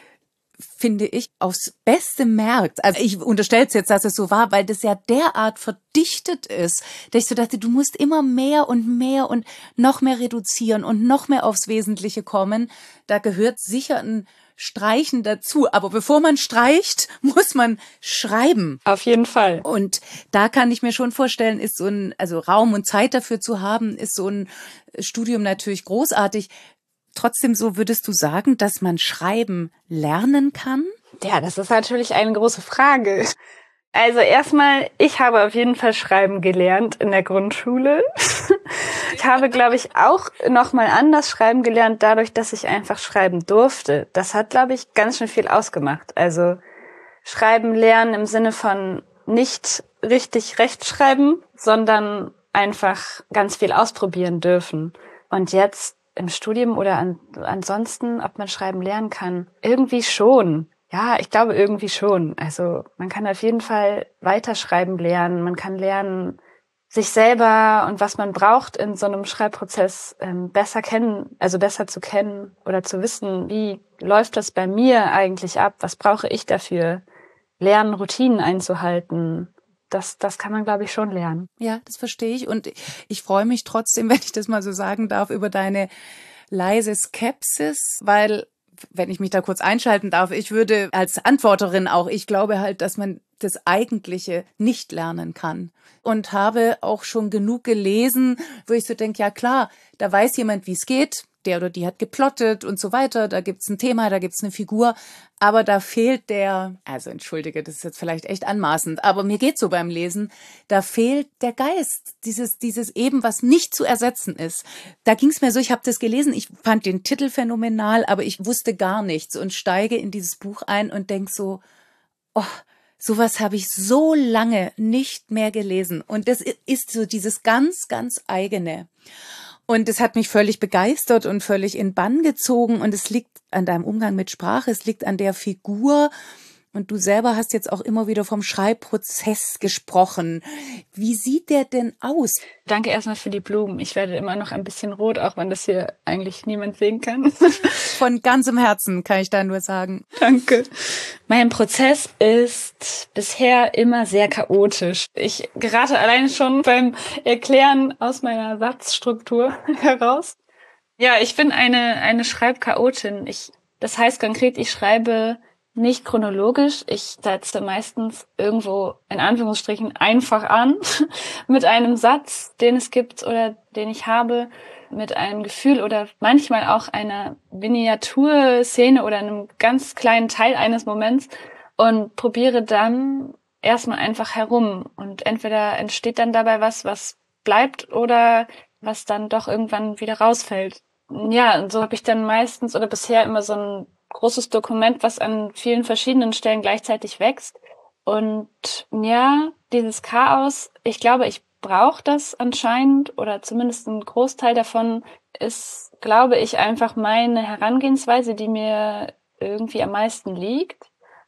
finde ich, aufs Beste merkt. Also ich unterstelle es jetzt, dass es so war, weil das ja derart verdichtet ist, dass ich so dachte, du musst immer mehr und mehr und noch mehr reduzieren und noch mehr aufs Wesentliche kommen. Da gehört sicher ein Streichen dazu. Aber bevor man streicht, muss man schreiben. Auf jeden Fall. Und da kann ich mir schon vorstellen, ist so ein, also Raum und Zeit dafür zu haben, ist so ein Studium natürlich großartig. Trotzdem, so würdest du sagen, dass man Schreiben lernen kann? Ja, das ist natürlich eine große Frage. Also erstmal, ich habe auf jeden Fall Schreiben gelernt in der Grundschule. Ich habe, glaube ich, auch nochmal anders schreiben gelernt, dadurch, dass ich einfach schreiben durfte. Das hat, glaube ich, ganz schön viel ausgemacht. Also Schreiben lernen im Sinne von nicht richtig rechtschreiben, sondern einfach ganz viel ausprobieren dürfen. Und jetzt im Studium oder an, ansonsten, ob man schreiben lernen kann, irgendwie schon. Ja, ich glaube irgendwie schon. Also man kann auf jeden Fall weiterschreiben lernen. Man kann lernen, sich selber und was man braucht in so einem Schreibprozess ähm, besser kennen, also besser zu kennen oder zu wissen, wie läuft das bei mir eigentlich ab? Was brauche ich dafür? Lernen, Routinen einzuhalten. Das, das kann man, glaube ich, schon lernen. Ja, das verstehe ich. Und ich freue mich trotzdem, wenn ich das mal so sagen darf, über deine leise Skepsis, weil, wenn ich mich da kurz einschalten darf, ich würde als Antworterin auch, ich glaube halt, dass man das Eigentliche nicht lernen kann. Und habe auch schon genug gelesen, wo ich so denke, ja klar, da weiß jemand, wie es geht. der oder die hat geplottet und so weiter, da gibt's ein Thema, da gibt's eine Figur, aber da fehlt der, also entschuldige, das ist jetzt vielleicht echt anmaßend, aber mir geht's so beim Lesen, da fehlt der Geist, dieses dieses eben, was nicht zu ersetzen ist. Da ging's mir so, ich habe das gelesen, ich fand den Titel phänomenal, aber ich wusste gar nichts und steige in dieses Buch ein und denk so, oh, sowas habe ich so lange nicht mehr gelesen. Und das ist so dieses ganz, ganz eigene. Und es hat mich völlig begeistert und völlig in Bann gezogen. Und es liegt an deinem Umgang mit Sprache, es liegt an der Figur. Und du selber hast jetzt auch immer wieder vom Schreibprozess gesprochen. Wie sieht der denn aus? Danke erstmal für die Blumen. Ich werde immer noch ein bisschen rot, auch wenn das hier eigentlich niemand sehen kann. Von ganzem Herzen kann ich da nur sagen. Danke. Mein Prozess ist bisher immer sehr chaotisch. Ich gerate alleine schon beim Erklären aus meiner Satzstruktur heraus. Ja, ich bin eine, eine Schreibchaotin. Ich, das heißt konkret, ich schreibe nicht chronologisch. Ich setze meistens irgendwo in Anführungsstrichen einfach an mit einem Satz, den es gibt oder den ich habe, mit einem Gefühl oder manchmal auch einer Miniaturszene oder einem ganz kleinen Teil eines Moments und probiere dann erstmal einfach herum. Und entweder entsteht dann dabei was, was bleibt oder was dann doch irgendwann wieder rausfällt. Ja, und so habe ich dann meistens oder bisher immer so ein großes Dokument, was an vielen verschiedenen Stellen gleichzeitig wächst. Und ja, dieses Chaos, ich glaube, ich brauche das anscheinend oder zumindest ein Großteil davon ist, glaube ich, einfach meine Herangehensweise, die mir irgendwie am meisten liegt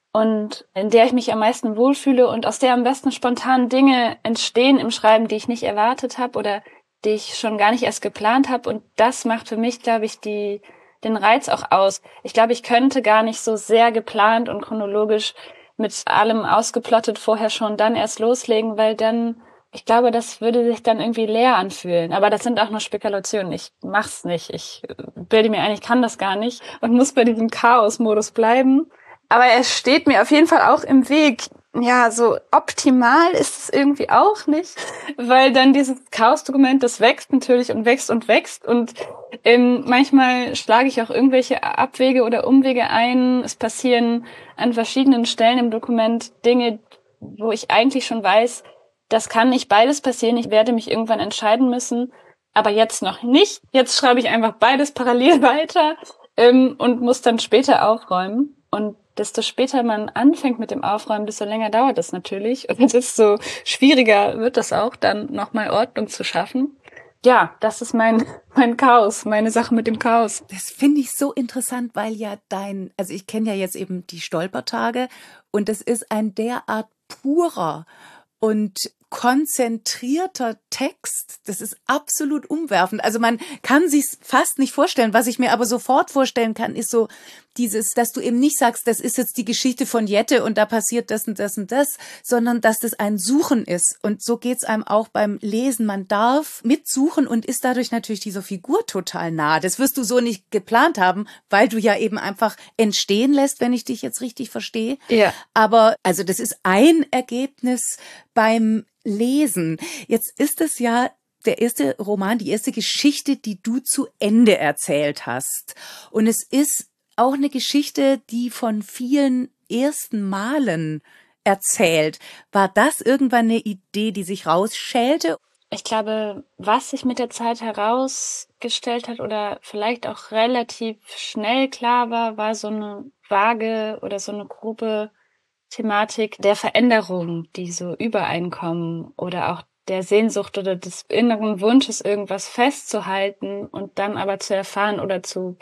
und in der ich mich am meisten wohlfühle und aus der am besten spontan Dinge entstehen im Schreiben, die ich nicht erwartet habe oder die ich schon gar nicht erst geplant habe. Und das macht für mich, glaube ich, die den Reiz auch aus. Ich glaube, ich könnte gar nicht so sehr geplant und chronologisch mit allem ausgeplottet vorher schon dann erst loslegen, weil dann, ich glaube, das würde sich dann irgendwie leer anfühlen. Aber das sind auch nur Spekulationen. Ich mach's nicht. Ich bilde mir ein, ich kann das gar nicht und muss bei diesem Chaos-Modus bleiben. Aber er steht mir auf jeden Fall auch im Weg. Ja, so optimal ist es irgendwie auch nicht, weil dann dieses Chaos-Dokument, das wächst natürlich und wächst und wächst und ähm, manchmal schlage ich auch irgendwelche Abwege oder Umwege ein. Es passieren an verschiedenen Stellen im Dokument Dinge, wo ich eigentlich schon weiß, das kann nicht beides passieren. Ich werde mich irgendwann entscheiden müssen, aber jetzt noch nicht. Jetzt schreibe ich einfach beides parallel weiter ähm, und muss dann später aufräumen. Und desto später man anfängt mit dem Aufräumen, desto länger dauert das natürlich. Und desto schwieriger wird das auch, dann nochmal Ordnung zu schaffen. Ja, das ist mein mein Chaos, meine Sache mit dem Chaos. Das finde ich so interessant, weil ja dein, also ich kenne ja jetzt eben die Stolpertage und das ist ein derart purer und konzentrierter Text. Das ist absolut umwerfend. Also man kann sich's fast nicht vorstellen. Was ich mir aber sofort vorstellen kann, ist so dieses, dass du eben nicht sagst, das ist jetzt die Geschichte von Jette und da passiert das und das und das, sondern dass das ein Suchen ist. Und so geht's einem auch beim Lesen. Man darf mitsuchen und ist dadurch natürlich dieser Figur total nah. Das wirst du so nicht geplant haben, weil du ja eben einfach entstehen lässt, wenn ich dich jetzt richtig verstehe. Ja. Aber also das ist ein Ergebnis beim Lesen. Jetzt ist es ja der erste Roman, die erste Geschichte, die du zu Ende erzählt hast. Und es ist auch eine Geschichte, die von vielen ersten Malen erzählt. War das irgendwann eine Idee, die sich rausschälte? Ich glaube, was sich mit der Zeit herausgestellt hat oder vielleicht auch relativ schnell klar war, war so eine vage oder so eine grobe Thematik der Veränderung, die so übereinkommen oder auch der Sehnsucht oder des inneren Wunsches, irgendwas festzuhalten und dann aber zu erfahren oder zu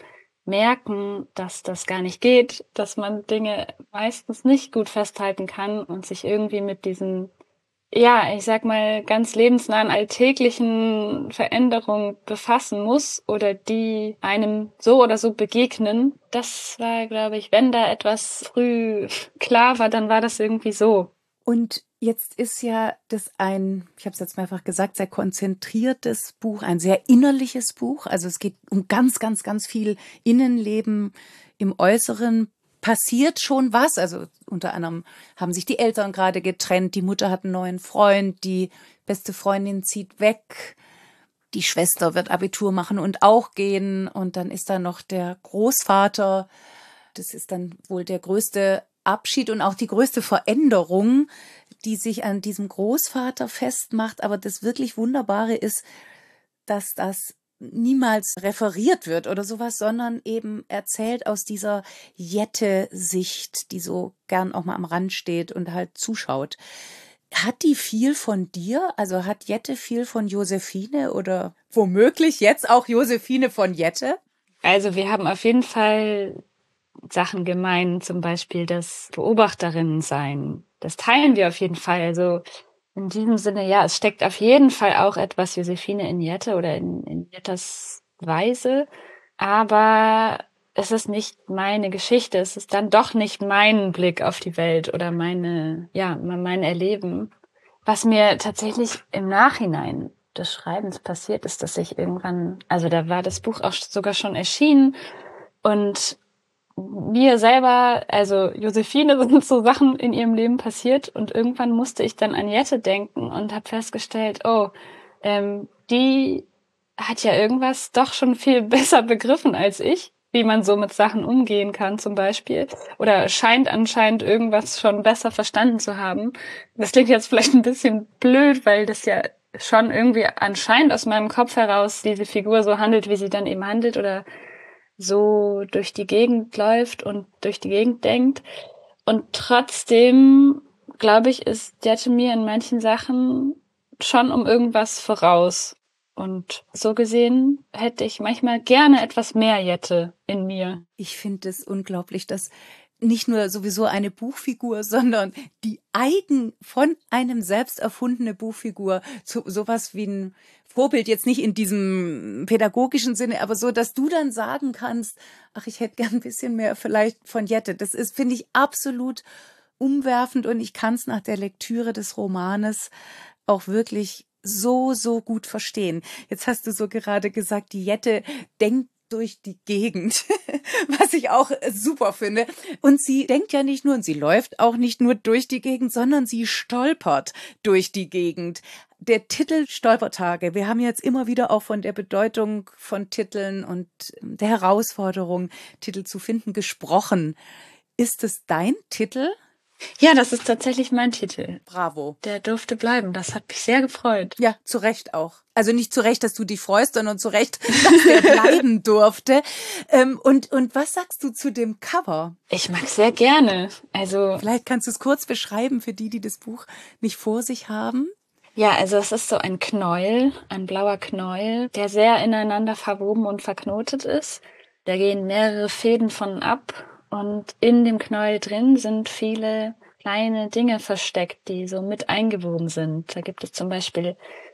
merken, dass das gar nicht geht, dass man Dinge meistens nicht gut festhalten kann und sich irgendwie mit diesen, ja, ich sag mal, ganz lebensnahen alltäglichen Veränderungen befassen muss oder die einem so oder so begegnen. Das war, glaube ich, wenn da etwas früh klar war, dann war das irgendwie so. Und jetzt ist ja das ein, ich habe es jetzt mehrfach gesagt, sehr konzentriertes Buch, ein sehr innerliches Buch. Also es geht um ganz, ganz, ganz viel Innenleben im Äußeren. Passiert schon was? Also unter anderem haben sich die Eltern gerade getrennt, die Mutter hat einen neuen Freund, die beste Freundin zieht weg. Die Schwester wird Abitur machen und auch gehen. Und dann ist da noch der Großvater. Das ist dann wohl der größte Abschied und auch die größte Veränderung, die sich an diesem Großvater festmacht. Aber das wirklich Wunderbare ist, dass das niemals referiert wird oder sowas, sondern eben erzählt aus dieser Jette-Sicht, die so gern auch mal am Rand steht und halt zuschaut. Hat die viel von dir? Also hat Jette viel von Josephine oder womöglich jetzt auch Josephine von Jette? Also wir haben auf jeden Fall Sachen gemein, zum Beispiel das Beobachterinnen sein. Das teilen wir auf jeden Fall. Also in diesem Sinne, ja, es steckt auf jeden Fall auch etwas Josephine in Jette oder in, in Jettes Weise. Aber es ist nicht meine Geschichte, es ist dann doch nicht mein Blick auf die Welt oder meine, ja, mein Erleben. Was mir tatsächlich im Nachhinein des Schreibens passiert ist, dass ich irgendwann, also da war das Buch auch sogar schon erschienen und mir selber, also Josephine, sind so Sachen in ihrem Leben passiert und irgendwann musste ich dann an Jette denken und habe festgestellt, oh, ähm, die hat ja irgendwas doch schon viel besser begriffen als ich, wie man so mit Sachen umgehen kann zum Beispiel. Oder scheint anscheinend irgendwas schon besser verstanden zu haben. Das klingt jetzt vielleicht ein bisschen blöd, weil das ja schon irgendwie anscheinend aus meinem Kopf heraus diese Figur so handelt, wie sie dann eben handelt oder so durch die Gegend läuft und durch die Gegend denkt. Und trotzdem, glaube ich, ist Jette mir in manchen Sachen schon um irgendwas voraus. Und so gesehen hätte ich manchmal gerne etwas mehr Jette in mir. Ich finde es unglaublich, dass nicht nur sowieso eine Buchfigur, sondern die eigen von einem selbst erfundene Buchfigur, so, sowas wie ein Vorbild, jetzt nicht in diesem pädagogischen Sinne, aber so, dass du dann sagen kannst, ach, ich hätte gern ein bisschen mehr vielleicht von Jette. Das ist, finde ich, absolut umwerfend und ich kann es nach der Lektüre des Romanes auch wirklich so, so gut verstehen. Jetzt hast du so gerade gesagt, die Jette denkt durch die Gegend, was ich auch super finde. Und sie denkt ja nicht nur, und sie läuft auch nicht nur durch die Gegend, sondern sie stolpert durch die Gegend. Der Titel Stolpertage, wir haben jetzt immer wieder auch von der Bedeutung von Titeln und der Herausforderung, Titel zu finden, gesprochen. Ist es dein Titel? Ja, das ist tatsächlich mein Titel. Bravo. Der durfte bleiben. Das hat mich sehr gefreut. Ja, zu Recht auch. Also nicht zu Recht, dass du dich freust, sondern zu Recht, dass der bleiben durfte. Ähm, und, und was sagst du zu dem Cover? Ich mag sehr gerne. Also vielleicht kannst du es kurz beschreiben für die, die das Buch nicht vor sich haben. Ja, also es ist so ein Knäuel, ein blauer Knäuel, der sehr ineinander verwoben und verknotet ist. Da gehen mehrere Fäden von ab. Und in dem Knäuel drin sind viele kleine Dinge versteckt, die so mit eingewoben sind. Da gibt es zum Beispiel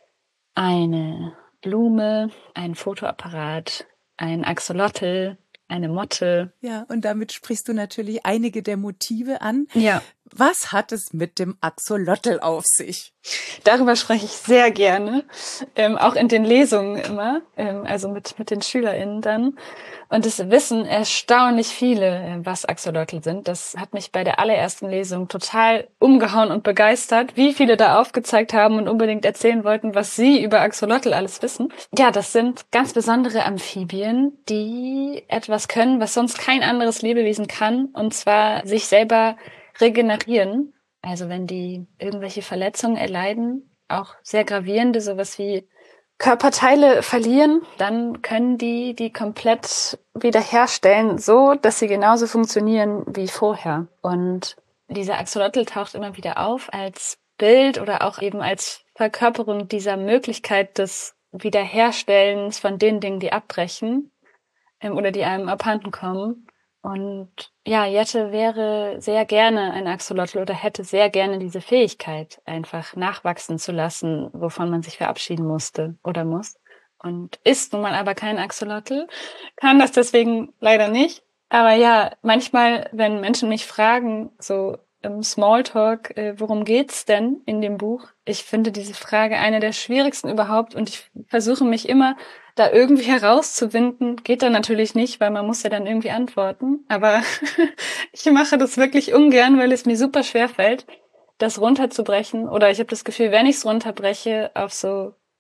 eine Blume, einen Fotoapparat, ein Axolotl, eine Motte. Ja, und damit sprichst du natürlich einige der Motive an. Ja. Was hat es mit dem Axolotl auf sich? Darüber spreche ich sehr gerne, ähm, auch in den Lesungen immer, ähm, also mit mit den SchülerInnen dann. Und es wissen erstaunlich viele, äh, was Axolotl sind. Das hat mich bei der allerersten Lesung total umgehauen und begeistert, wie viele da aufgezeigt haben und unbedingt erzählen wollten, was sie über Axolotl alles wissen. Ja, das sind ganz besondere Amphibien, die etwas können, was sonst kein anderes Lebewesen kann, und zwar sich selber regenerieren. Also wenn die irgendwelche Verletzungen erleiden, auch sehr gravierende, sowas wie Körperteile verlieren, dann können die die komplett wiederherstellen, so dass sie genauso funktionieren wie vorher. Und dieser Axolotl taucht immer wieder auf als Bild oder auch eben als Verkörperung dieser Möglichkeit des Wiederherstellens von den Dingen, die abbrechen ähm, oder die einem abhanden kommen. Und ja, Jette wäre sehr gerne ein Axolotl oder hätte sehr gerne diese Fähigkeit, einfach nachwachsen zu lassen, wovon man sich verabschieden musste oder muss. Und ist nun mal aber kein Axolotl, kann das deswegen leider nicht. Aber ja, manchmal, wenn Menschen mich fragen, so im Smalltalk, äh, worum geht's denn in dem Buch? Ich finde diese Frage eine der schwierigsten überhaupt und ich versuche mich immer da irgendwie herauszuwinden. Geht dann natürlich nicht, weil man muss ja dann irgendwie antworten. Aber ich mache das wirklich ungern, weil es mir super schwer fällt, das runterzubrechen. Oder ich habe das Gefühl, wenn ich es runterbreche auf so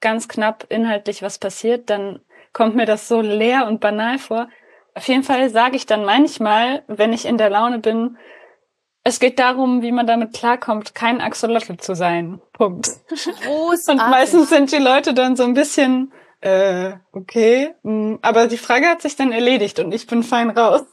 ganz knapp inhaltlich was passiert, dann kommt mir das so leer und banal vor. Auf jeden Fall sage ich dann manchmal, wenn ich in der Laune bin, es geht darum, wie man damit klarkommt, kein Axolotl zu sein. Punkt. Großartig. Und meistens sind die Leute dann so ein bisschen, äh, okay, mh, aber die Frage hat sich dann erledigt und ich bin fein raus.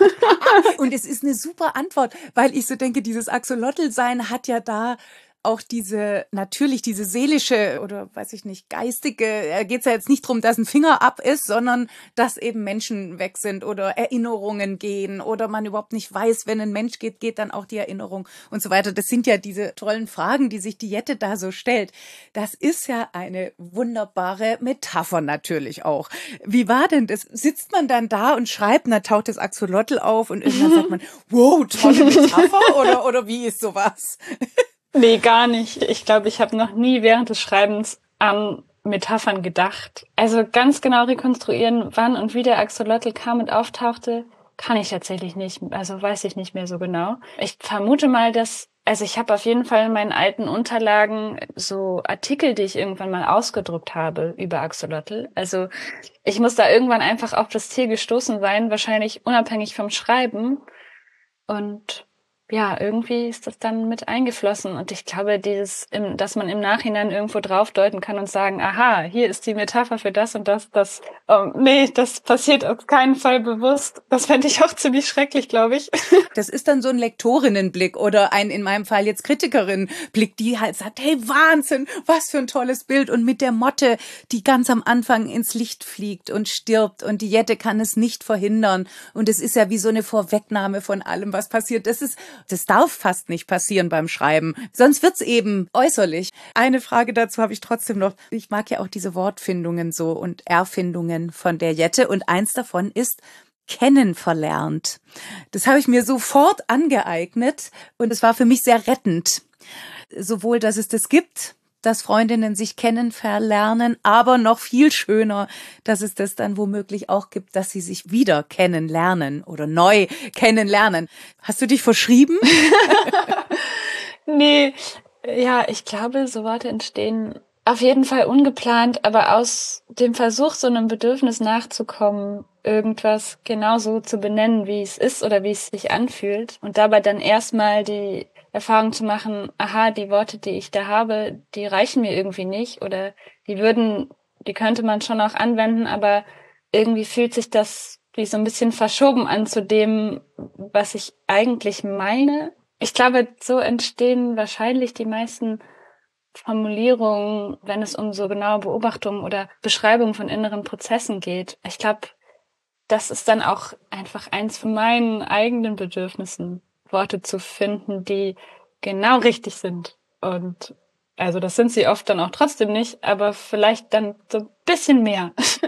Und es ist eine super Antwort, weil ich so denke, dieses Axolotl-Sein hat ja da auch diese, natürlich diese seelische oder weiß ich nicht, geistige, da geht es ja jetzt nicht drum, dass ein Finger ab ist, sondern dass eben Menschen weg sind oder Erinnerungen gehen oder man überhaupt nicht weiß, wenn ein Mensch geht, geht dann auch die Erinnerung und so weiter. Das sind ja diese tollen Fragen, die sich die Jette da so stellt. Das ist ja eine wunderbare Metapher natürlich auch. Wie war denn das? Sitzt man dann da und schreibt und dann taucht das Axolotl auf und irgendwann sagt man, wow, tolle Metapher oder, oder wie ist sowas? Nee, gar nicht. Ich glaube, ich habe noch nie während des Schreibens an Metaphern gedacht. Also ganz genau rekonstruieren, wann und wie der Axolotl kam und auftauchte, kann ich tatsächlich nicht. Also weiß ich nicht mehr so genau. Ich vermute mal, dass, also ich habe auf jeden Fall in meinen alten Unterlagen so Artikel, die ich irgendwann mal ausgedruckt habe über Axolotl. Also ich muss da irgendwann einfach auf das Ziel gestoßen sein, wahrscheinlich unabhängig vom Schreiben. Und ja, irgendwie ist das dann mit eingeflossen. Und ich glaube, dieses, dass man im Nachhinein irgendwo draufdeuten kann und sagen, aha, hier ist die Metapher für das und das, das, um, nee, das passiert auf keinen Fall bewusst. Das fände ich auch ziemlich schrecklich, glaube ich. Das ist dann so ein Lektorinnenblick oder ein, in meinem Fall jetzt Kritikerinnenblick, die halt sagt, hey, Wahnsinn, was für ein tolles Bild. Und mit der Motte, die ganz am Anfang ins Licht fliegt und stirbt und die Jette kann es nicht verhindern. Und es ist ja wie so eine Vorwegnahme von allem, was passiert. Das ist Das darf fast nicht passieren beim Schreiben. Sonst wird's eben äußerlich. Eine Frage dazu habe ich trotzdem noch. Ich mag ja auch diese Wortfindungen so und Erfindungen von der Jette. Und eins davon ist kennenverlernt. Das habe ich mir sofort angeeignet. Und es war für mich sehr rettend. Sowohl, dass es das gibt, dass Freundinnen sich kennen, verlernen, aber noch viel schöner, dass es das dann womöglich auch gibt, dass sie sich wieder kennenlernen oder neu kennenlernen. Hast du dich verschrieben? Nee, ja, ich glaube, so Worte entstehen auf jeden Fall ungeplant, aber aus dem Versuch, so einem Bedürfnis nachzukommen, irgendwas genauso zu benennen, wie es ist oder wie es sich anfühlt und dabei dann erstmal die Erfahrung zu machen, aha, die Worte, die ich da habe, die reichen mir irgendwie nicht oder die würden, die könnte man schon auch anwenden, aber irgendwie fühlt sich das wie so ein bisschen verschoben an zu dem, was ich eigentlich meine. Ich glaube, so entstehen wahrscheinlich die meisten Formulierungen, wenn es um so genaue Beobachtungen oder Beschreibung von inneren Prozessen geht. Ich glaube, das ist dann auch einfach eins von meinen eigenen Bedürfnissen, Worte zu finden, die genau richtig sind. Und also das sind sie oft dann auch trotzdem nicht, aber vielleicht dann so ein bisschen mehr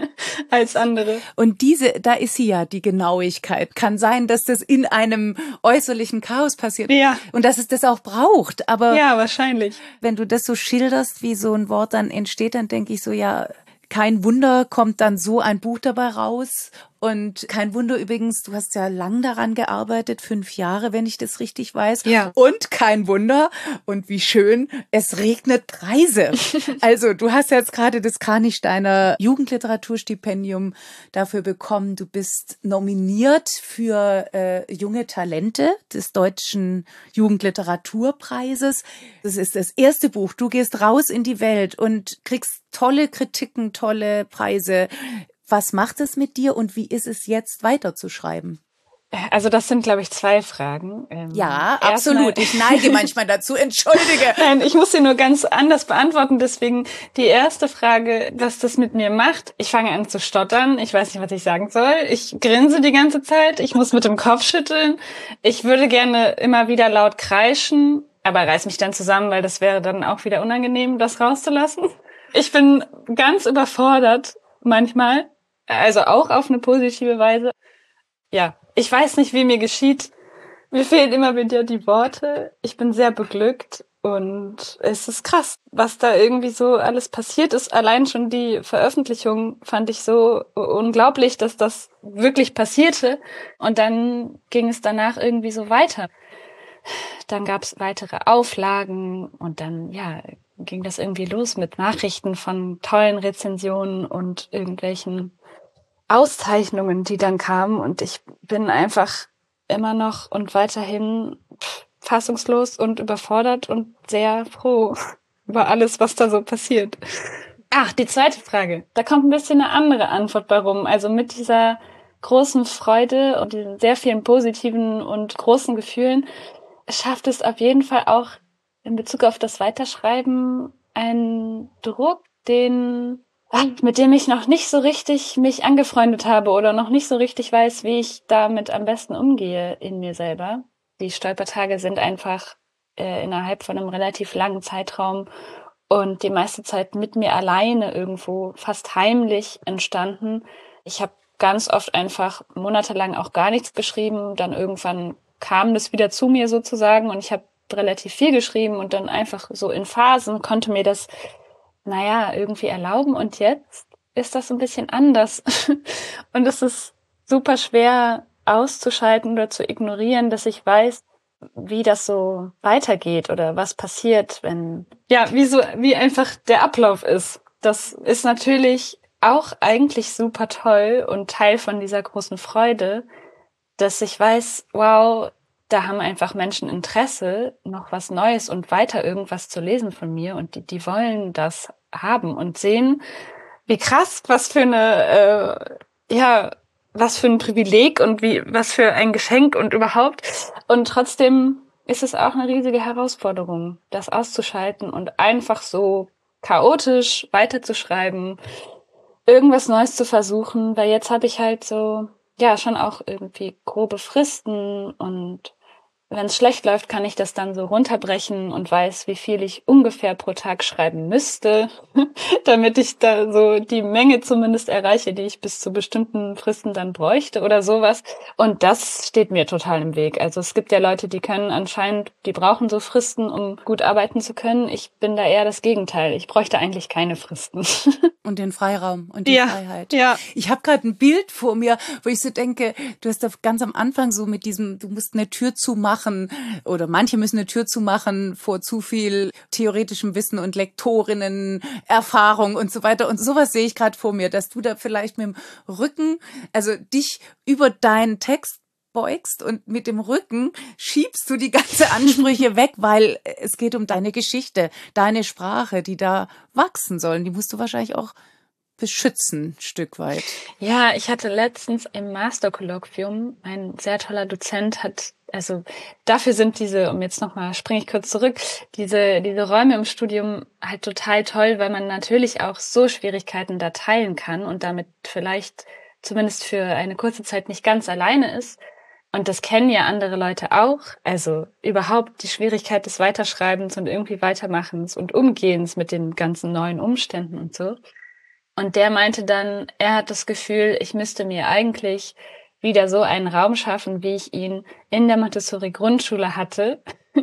als andere. Und diese, da ist sie ja, die Genauigkeit. Kann sein, dass das in einem äußerlichen Chaos passiert. Ja. Und dass es das auch braucht. Aber ja, wahrscheinlich. Wenn du das so schilderst, wie so ein Wort dann entsteht, dann denke ich so, ja, kein Wunder, kommt dann so ein Buch dabei raus. Und kein Wunder übrigens, du hast ja lang daran gearbeitet, fünf Jahre, wenn ich das richtig weiß. Ja. Und kein Wunder, und wie schön, es regnet Preise. Also du hast jetzt gerade das Kranichsteiner Jugendliteraturstipendium dafür bekommen. Du bist nominiert für äh, junge Talente des Deutschen Jugendliteraturpreises. Das ist das erste Buch. Du gehst raus in die Welt und kriegst tolle Kritiken, tolle Preise. Was macht es mit dir und wie ist es jetzt weiterzuschreiben? Also das sind, glaube ich, zwei Fragen. Ähm, ja, absolut. Ich neige manchmal dazu, entschuldige. Nein, ich muss sie nur ganz anders beantworten. Deswegen die erste Frage, was das mit mir macht. Ich fange an zu stottern. Ich weiß nicht, was ich sagen soll. Ich grinse die ganze Zeit. Ich muss mit dem Kopf schütteln. Ich würde gerne immer wieder laut kreischen, aber reiß mich dann zusammen, weil das wäre dann auch wieder unangenehm, das rauszulassen. Ich bin ganz überfordert manchmal. Also auch auf eine positive Weise. Ja, ich weiß nicht, wie mir geschieht. Mir fehlen immer wieder die Worte. Ich bin sehr beglückt und es ist krass, was da irgendwie so alles passiert ist. Allein schon die Veröffentlichung fand ich so unglaublich, dass das wirklich passierte. Und dann ging es danach irgendwie so weiter. Dann gab es weitere Auflagen und dann, ja, ging das irgendwie los mit Nachrichten von tollen Rezensionen und irgendwelchen Auszeichnungen, die dann kamen. Und ich bin einfach immer noch und weiterhin fassungslos und überfordert und sehr froh über alles, was da so passiert. Ach, die zweite Frage. Da kommt ein bisschen eine andere Antwort bei rum. Also mit dieser großen Freude und diesen sehr vielen positiven und großen Gefühlen schafft es auf jeden Fall auch in Bezug auf das Weiterschreiben einen Druck, den, mit dem ich noch nicht so richtig mich angefreundet habe oder noch nicht so richtig weiß, wie ich damit am besten umgehe in mir selber. Die Stolpertage sind einfach äh, innerhalb von einem relativ langen Zeitraum und die meiste Zeit mit mir alleine irgendwo fast heimlich entstanden. Ich habe ganz oft einfach monatelang auch gar nichts geschrieben. Dann irgendwann kam das wieder zu mir sozusagen und ich habe relativ viel geschrieben und dann einfach so in Phasen konnte mir das, naja, irgendwie erlauben. Und jetzt ist das ein bisschen anders. Und es ist super schwer auszuschalten oder zu ignorieren, dass ich weiß, wie das so weitergeht oder was passiert, wenn, ja, wie so, wie einfach der Ablauf ist. Das ist natürlich auch eigentlich super toll und Teil von dieser großen Freude, dass ich weiß, wow, da haben einfach Menschen Interesse, noch was Neues und weiter irgendwas zu lesen von mir und die, die wollen das haben und sehen, wie krass, was für eine, äh, ja, was für ein Privileg und wie, was für ein Geschenk und überhaupt. Und trotzdem ist es auch eine riesige Herausforderung, das auszuschalten und einfach so chaotisch weiterzuschreiben, irgendwas Neues zu versuchen, weil jetzt habe ich halt so, ja, schon auch irgendwie grobe Fristen und wenn es schlecht läuft, kann ich das dann so runterbrechen und weiß, wie viel ich ungefähr pro Tag schreiben müsste, damit ich da so die Menge zumindest erreiche, die ich bis zu bestimmten Fristen dann bräuchte oder sowas. Und das steht mir total im Weg. Also es gibt ja Leute, die können anscheinend, die brauchen so Fristen, um gut arbeiten zu können. Ich bin da eher das Gegenteil. Ich bräuchte eigentlich keine Fristen. Und den Freiraum und die ja, Freiheit. Ja. Ich habe gerade ein Bild vor mir, wo ich so denke, du hast da ganz am Anfang so mit diesem, du musst eine Tür zumachen oder manche müssen eine Tür zumachen vor zu viel theoretischem Wissen und Lektorinnen, Erfahrung und so weiter. Und sowas sehe ich gerade vor mir, dass du da vielleicht mit dem Rücken, also dich über deinen Text beugst und mit dem Rücken schiebst du die ganze Ansprüche weg, weil es geht um deine Geschichte, deine Sprache, die da wachsen sollen. Die musst du wahrscheinlich auch beschützen, ein Stück weit. Ja, ich hatte letztens im Masterkolloquium, ein sehr toller Dozent hat, also dafür sind diese, um jetzt nochmal, springe ich kurz zurück, diese diese Räume im Studium halt total toll, weil man natürlich auch so Schwierigkeiten da teilen kann und damit vielleicht zumindest für eine kurze Zeit nicht ganz alleine ist. Und das kennen ja andere Leute auch. Also überhaupt die Schwierigkeit des Weiterschreibens und irgendwie Weitermachens und Umgehens mit den ganzen neuen Umständen und so. Und der meinte dann, er hat das Gefühl, ich müsste mir eigentlich wieder so einen Raum schaffen, wie ich ihn in der Montessori-Grundschule hatte,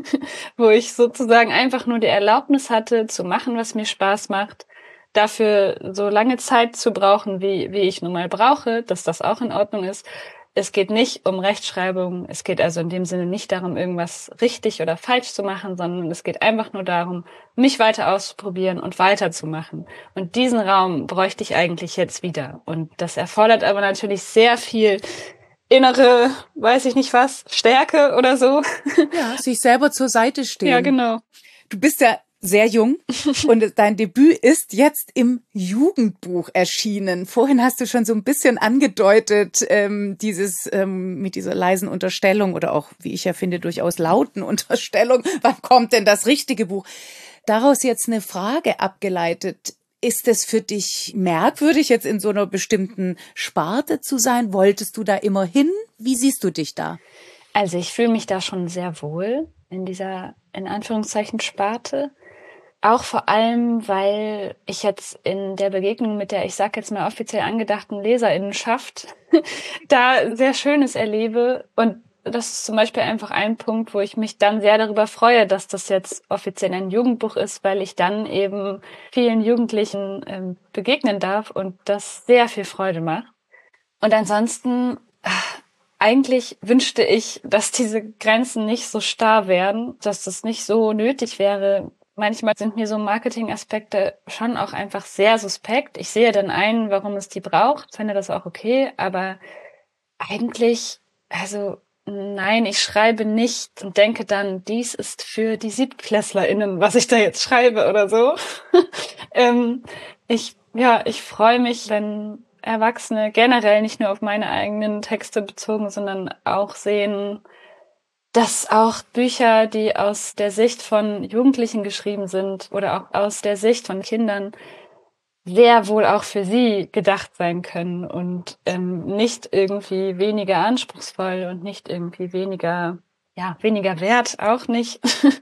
wo ich sozusagen einfach nur die Erlaubnis hatte, zu machen, was mir Spaß macht, dafür so lange Zeit zu brauchen, wie, wie ich nun mal brauche, dass das auch in Ordnung ist. Es geht nicht um Rechtschreibung, es geht also in dem Sinne nicht darum, irgendwas richtig oder falsch zu machen, sondern es geht einfach nur darum, mich weiter auszuprobieren und weiterzumachen. Und diesen Raum bräuchte ich eigentlich jetzt wieder. Und das erfordert aber natürlich sehr viel innere, weiß ich nicht was, Stärke oder so. Ja, sich selber zur Seite stehen. Ja, genau. Du bist ja sehr jung und dein Debüt ist jetzt im Jugendbuch erschienen. Vorhin hast du schon so ein bisschen angedeutet, ähm, dieses ähm, mit dieser leisen Unterstellung oder auch, wie ich ja finde, durchaus lauten Unterstellung. Wann kommt denn das richtige Buch? Daraus jetzt eine Frage abgeleitet. Ist es für dich merkwürdig, jetzt in so einer bestimmten Sparte zu sein? Wolltest du da immer hin? Wie siehst du dich da? Also ich fühle mich da schon sehr wohl in dieser, in Anführungszeichen, Sparte. Auch vor allem, weil ich jetzt in der Begegnung mit der, ich sag jetzt mal offiziell angedachten Leserinnenschaft, da sehr Schönes erlebe. Und das ist zum Beispiel einfach ein Punkt, wo ich mich dann sehr darüber freue, dass das jetzt offiziell ein Jugendbuch ist, weil ich dann eben vielen Jugendlichen ähm, begegnen darf und das sehr viel Freude macht. Und ansonsten, ach, eigentlich wünschte ich, dass diese Grenzen nicht so starr wären, dass das nicht so nötig wäre, Manchmal sind mir so Marketingaspekte schon auch einfach sehr suspekt. Ich sehe dann ein, warum es die braucht, finde das auch okay, aber eigentlich, also nein, ich schreibe nicht und denke dann, dies ist für die SiebtklässlerInnen, was ich da jetzt schreibe oder so. ähm, ich, ja, ich freue mich, wenn Erwachsene generell nicht nur auf meine eigenen Texte bezogen, sondern auch sehen, dass auch Bücher, die aus der Sicht von Jugendlichen geschrieben sind oder auch aus der Sicht von Kindern, sehr wohl auch für sie gedacht sein können und ähm, nicht irgendwie weniger anspruchsvoll und nicht irgendwie weniger, ja, weniger wert, auch nicht.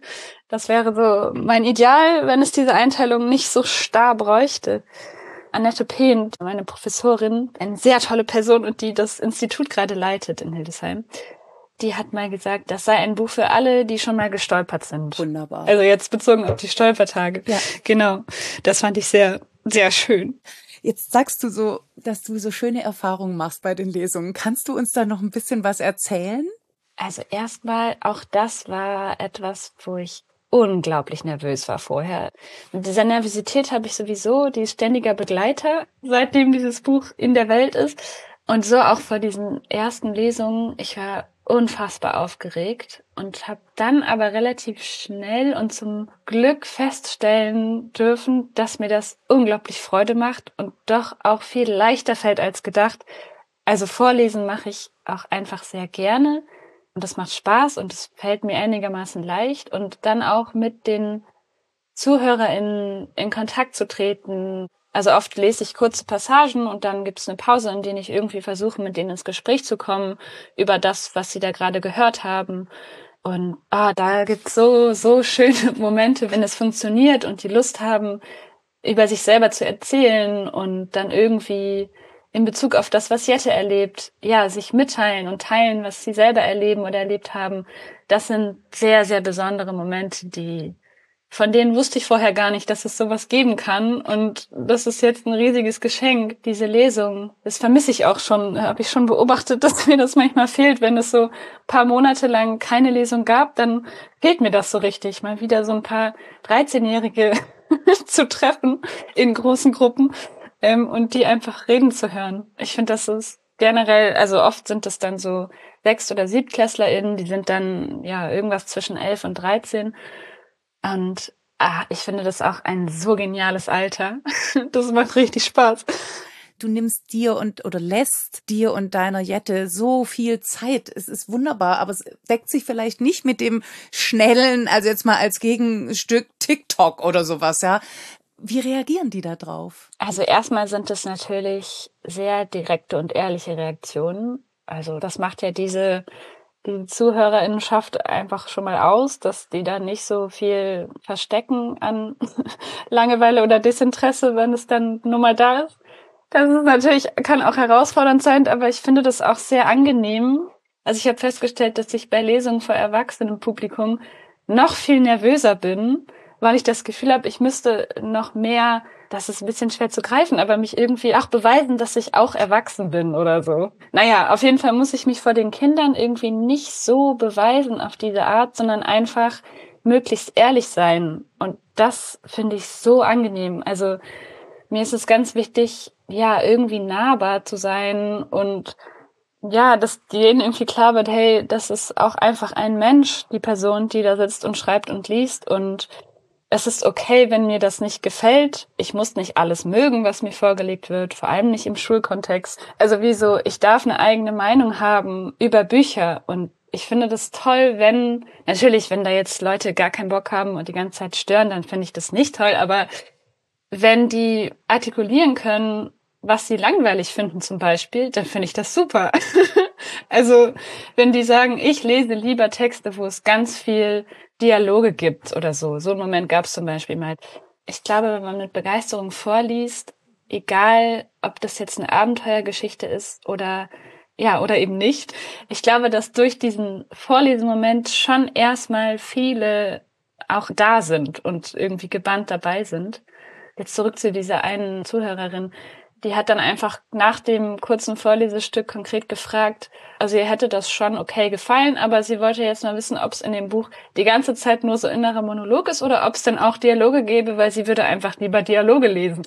Das wäre so mein Ideal, wenn es diese Einteilung nicht so starr bräuchte. Annette Pehn, meine Professorin, eine sehr tolle Person und die das Institut gerade leitet in Hildesheim, die hat mal gesagt, das sei ein Buch für alle, die schon mal gestolpert sind. Wunderbar. Also jetzt bezogen auf die Stolpertage. Ja. Genau. Das fand ich sehr, sehr schön. Jetzt sagst du so, dass du so schöne Erfahrungen machst bei den Lesungen. Kannst du uns da noch ein bisschen was erzählen? Also erstmal, auch das war etwas, wo ich unglaublich nervös war vorher. Mit dieser Nervosität habe ich sowieso, die ist ständiger Begleiter, seitdem dieses Buch in der Welt ist. Und so auch vor diesen ersten Lesungen. Ich war unfassbar aufgeregt und habe dann aber relativ schnell und zum Glück feststellen dürfen, dass mir das unglaublich Freude macht und doch auch viel leichter fällt als gedacht. Also Vorlesen mache ich auch einfach sehr gerne und das macht Spaß und es fällt mir einigermaßen leicht und dann auch mit den ZuhörerInnen in Kontakt zu treten. Also oft lese ich kurze Passagen und dann gibt es eine Pause, in der ich irgendwie versuche, mit denen ins Gespräch zu kommen über das, was sie da gerade gehört haben. Und ah, da gibt's so, so schöne Momente, wenn es funktioniert und die Lust haben, über sich selber zu erzählen und dann irgendwie in Bezug auf das, was Jette erlebt, ja, sich mitteilen und teilen, was sie selber erleben oder erlebt haben. Das sind sehr, sehr besondere Momente, die von denen wusste ich vorher gar nicht, dass es sowas geben kann. Und das ist jetzt ein riesiges Geschenk, diese Lesung. Das vermisse ich auch schon, habe ich schon beobachtet, dass mir das manchmal fehlt. Wenn es so ein paar Monate lang keine Lesung gab, dann fehlt mir das so richtig. Mal wieder so ein paar dreizehnjährige zu treffen in großen Gruppen ähm, und die einfach reden zu hören. Ich finde, das ist generell, also oft sind es dann so Sechst- oder SiebtklässlerInnen, die sind dann ja irgendwas zwischen elf und dreizehn. Und ah, ich finde das auch ein so geniales Alter. Das macht richtig Spaß. Du nimmst dir und oder lässt dir und deiner Jette so viel Zeit. Es ist wunderbar, aber es deckt sich vielleicht nicht mit dem schnellen, also jetzt mal als Gegenstück TikTok oder sowas, ja. Wie reagieren die da drauf? Also erstmal sind es natürlich sehr direkte und ehrliche Reaktionen. Also das macht ja diese die ZuhörerInnenschaft einfach schon mal aus, dass die da nicht so viel verstecken an Langeweile oder Desinteresse, wenn es dann nur mal da ist. Das ist natürlich, kann auch herausfordernd sein, aber ich finde das auch sehr angenehm. Also ich habe festgestellt, dass ich bei Lesungen vor erwachsenem Publikum noch viel nervöser bin, weil ich das Gefühl habe, ich müsste noch mehr, das ist ein bisschen schwer zu greifen, aber mich irgendwie auch beweisen, dass ich auch erwachsen bin oder so. Naja, auf jeden Fall muss ich mich vor den Kindern irgendwie nicht so beweisen auf diese Art, sondern einfach möglichst ehrlich sein. Und das finde ich so angenehm. Also mir ist es ganz wichtig, ja, irgendwie nahbar zu sein und ja, dass denen irgendwie klar wird, hey, das ist auch einfach ein Mensch, die Person, die da sitzt und schreibt und liest und es ist okay, wenn mir das nicht gefällt. Ich muss nicht alles mögen, was mir vorgelegt wird, vor allem nicht im Schulkontext. Also wieso, ich darf eine eigene Meinung haben über Bücher und ich finde das toll, wenn, natürlich, wenn da jetzt Leute gar keinen Bock haben und die ganze Zeit stören, dann finde ich das nicht toll, aber wenn die artikulieren können, was sie langweilig finden zum Beispiel, dann finde ich das super. Also wenn die sagen, ich lese lieber Texte, wo es ganz viel Dialoge gibt oder so. So einen Moment gab es zum Beispiel mal. Ich glaube, wenn man mit Begeisterung vorliest, egal ob das jetzt eine Abenteuergeschichte ist oder ja oder eben nicht, ich glaube, dass durch diesen Vorlesemoment schon erstmal viele auch da sind und irgendwie gebannt dabei sind. Jetzt zurück zu dieser einen Zuhörerin. die hat dann einfach nach dem kurzen Vorlesestück konkret gefragt, also ihr hätte das schon okay gefallen, aber sie wollte jetzt mal wissen, ob es in dem Buch die ganze Zeit nur so innerer Monolog ist oder ob es dann auch Dialoge gäbe, weil sie würde einfach lieber Dialoge lesen.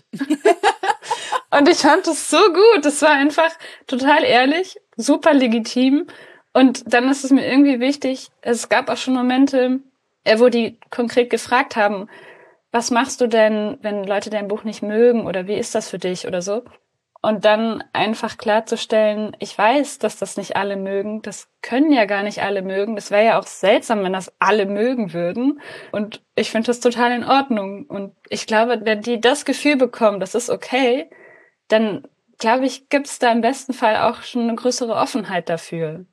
Und ich fand das so gut. Das war einfach total ehrlich, super legitim. Und dann ist es mir irgendwie wichtig, es gab auch schon Momente, wo die konkret gefragt haben, was machst du denn, wenn Leute dein Buch nicht mögen oder wie ist das für dich oder so? Und dann einfach klarzustellen, ich weiß, dass das nicht alle mögen, das können ja gar nicht alle mögen, das wäre ja auch seltsam, wenn das alle mögen würden. Und ich finde das total in Ordnung. Und ich glaube, wenn die das Gefühl bekommen, das ist okay, dann glaube ich, gibt es da im besten Fall auch schon eine größere Offenheit dafür.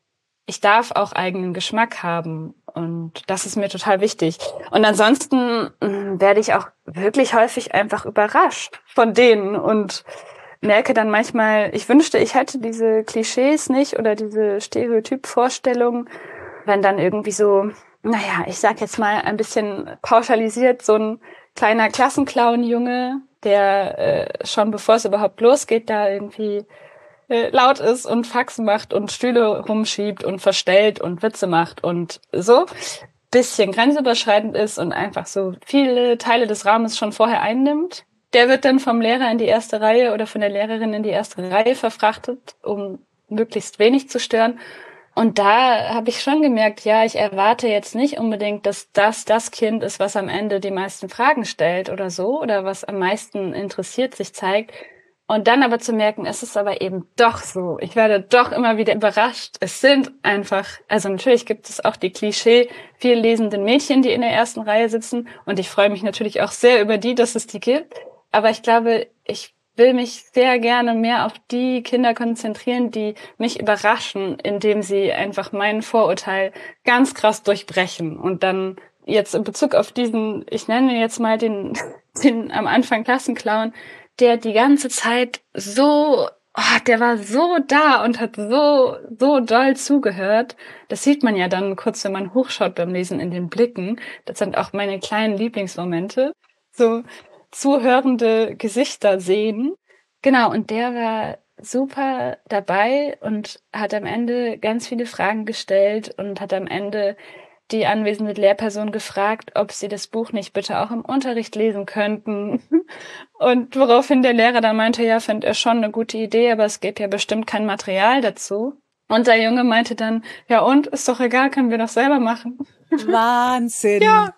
Ich darf auch eigenen Geschmack haben und das ist mir total wichtig. Und ansonsten mh, werde ich auch wirklich häufig einfach überrascht von denen und merke dann manchmal, ich wünschte, ich hätte diese Klischees nicht oder diese Stereotypvorstellungen, wenn dann irgendwie so, naja, ich sag jetzt mal ein bisschen pauschalisiert, so ein kleiner Klassenclown-Junge, der äh, schon bevor es überhaupt losgeht, da irgendwie äh, laut ist und Faxen macht und Stühle rumschiebt und verstellt und Witze macht und so bisschen grenzüberschreitend ist und einfach so viele Teile des Rahmens schon vorher einnimmt. Der wird dann vom Lehrer in die erste Reihe oder von der Lehrerin in die erste Reihe verfrachtet, um möglichst wenig zu stören. Und da habe ich schon gemerkt, ja, ich erwarte jetzt nicht unbedingt, dass das das Kind ist, was am Ende die meisten Fragen stellt oder so oder was am meisten interessiert sich zeigt. Und dann aber zu merken, es ist aber eben doch so. Ich werde doch immer wieder überrascht. Es sind einfach, also natürlich gibt es auch die Klischee viel lesenden Mädchen, die in der ersten Reihe sitzen. Und ich freue mich natürlich auch sehr über die, dass es die gibt. Aber ich glaube, ich will mich sehr gerne mehr auf die Kinder konzentrieren, die mich überraschen, indem sie einfach mein Vorurteil ganz krass durchbrechen. Und dann jetzt in Bezug auf diesen, ich nenne jetzt mal den, den am Anfang Klassenclown, der die ganze Zeit so, oh, der war so da und hat so, so doll zugehört. Das sieht man ja dann kurz, wenn man hochschaut beim Lesen in den Blicken. Das sind auch meine kleinen Lieblingsmomente. So zuhörende Gesichter sehen. Genau, und der war super dabei und hat am Ende ganz viele Fragen gestellt und hat am Ende die anwesende Lehrperson gefragt, ob sie das Buch nicht bitte auch im Unterricht lesen könnten. Und woraufhin der Lehrer dann meinte, ja, findet er schon eine gute Idee, aber es gibt ja bestimmt kein Material dazu. Und der Junge meinte dann, ja und, ist doch egal, können wir doch selber machen. Wahnsinn. Ja.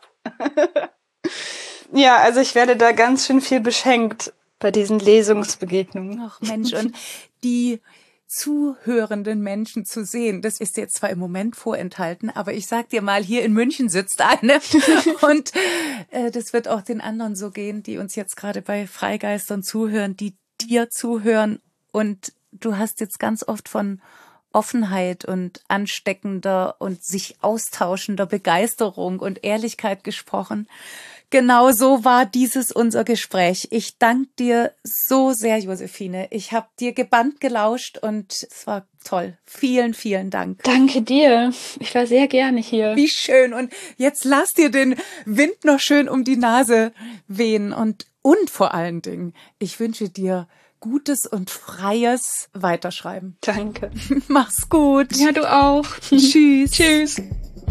Ja, also ich werde da ganz schön viel beschenkt bei diesen Lesungsbegegnungen. Ach Mensch, und die zuhörenden Menschen zu sehen, das ist jetzt zwar im Moment vorenthalten, aber ich sag dir mal, hier in München sitzt eine und äh, das wird auch den anderen so gehen, die uns jetzt gerade bei Freigeistern zuhören, die dir zuhören und du hast jetzt ganz oft von Offenheit und ansteckender und sich austauschender Begeisterung und Ehrlichkeit gesprochen. Genau so war dieses unser Gespräch. Ich danke dir so sehr, Josephine. Ich habe dir gebannt gelauscht und es war toll. Vielen, vielen Dank. Danke dir. Ich war sehr gerne hier. Wie schön. Und jetzt lass dir den Wind noch schön um die Nase wehen. Und, und vor allen Dingen, ich wünsche dir gutes und freies Weiterschreiben. Danke. Mach's gut. Ja, du auch. Tschüss. Tschüss.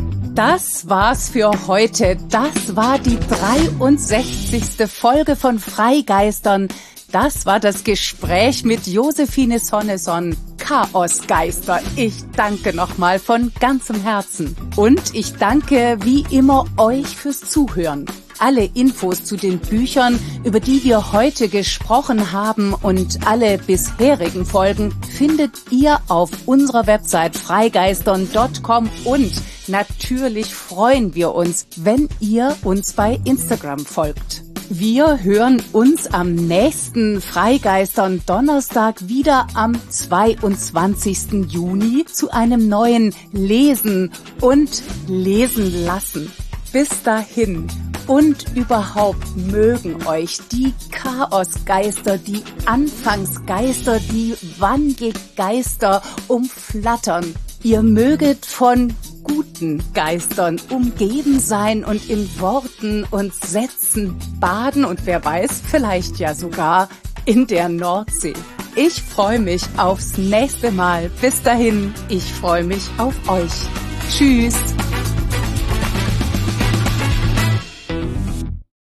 Das war's für heute. Das war die dreiundsechzigste Folge von Freigeistern. Das war das Gespräch mit Josephine Sonneson, Chaosgeister. Ich danke nochmal von ganzem Herzen. Und ich danke wie immer euch fürs Zuhören. Alle Infos zu den Büchern, über die wir heute gesprochen haben und alle bisherigen Folgen findet ihr auf unserer Website freigeistern punkt com und natürlich freuen wir uns, wenn ihr uns bei Instagram folgt. Wir hören uns am nächsten Freigeistern Donnerstag wieder am zweiundzwanzigsten Juni zu einem neuen Lesen und Lesen lassen. Bis dahin und überhaupt mögen euch die Chaosgeister, die Anfangsgeister, die Wandelgeister umflattern. Ihr möget von guten Geistern umgeben sein und in Worten und Sätzen baden und wer weiß, vielleicht ja sogar in der Nordsee. Ich freue mich aufs nächste Mal. Bis dahin, ich freue mich auf euch. Tschüss.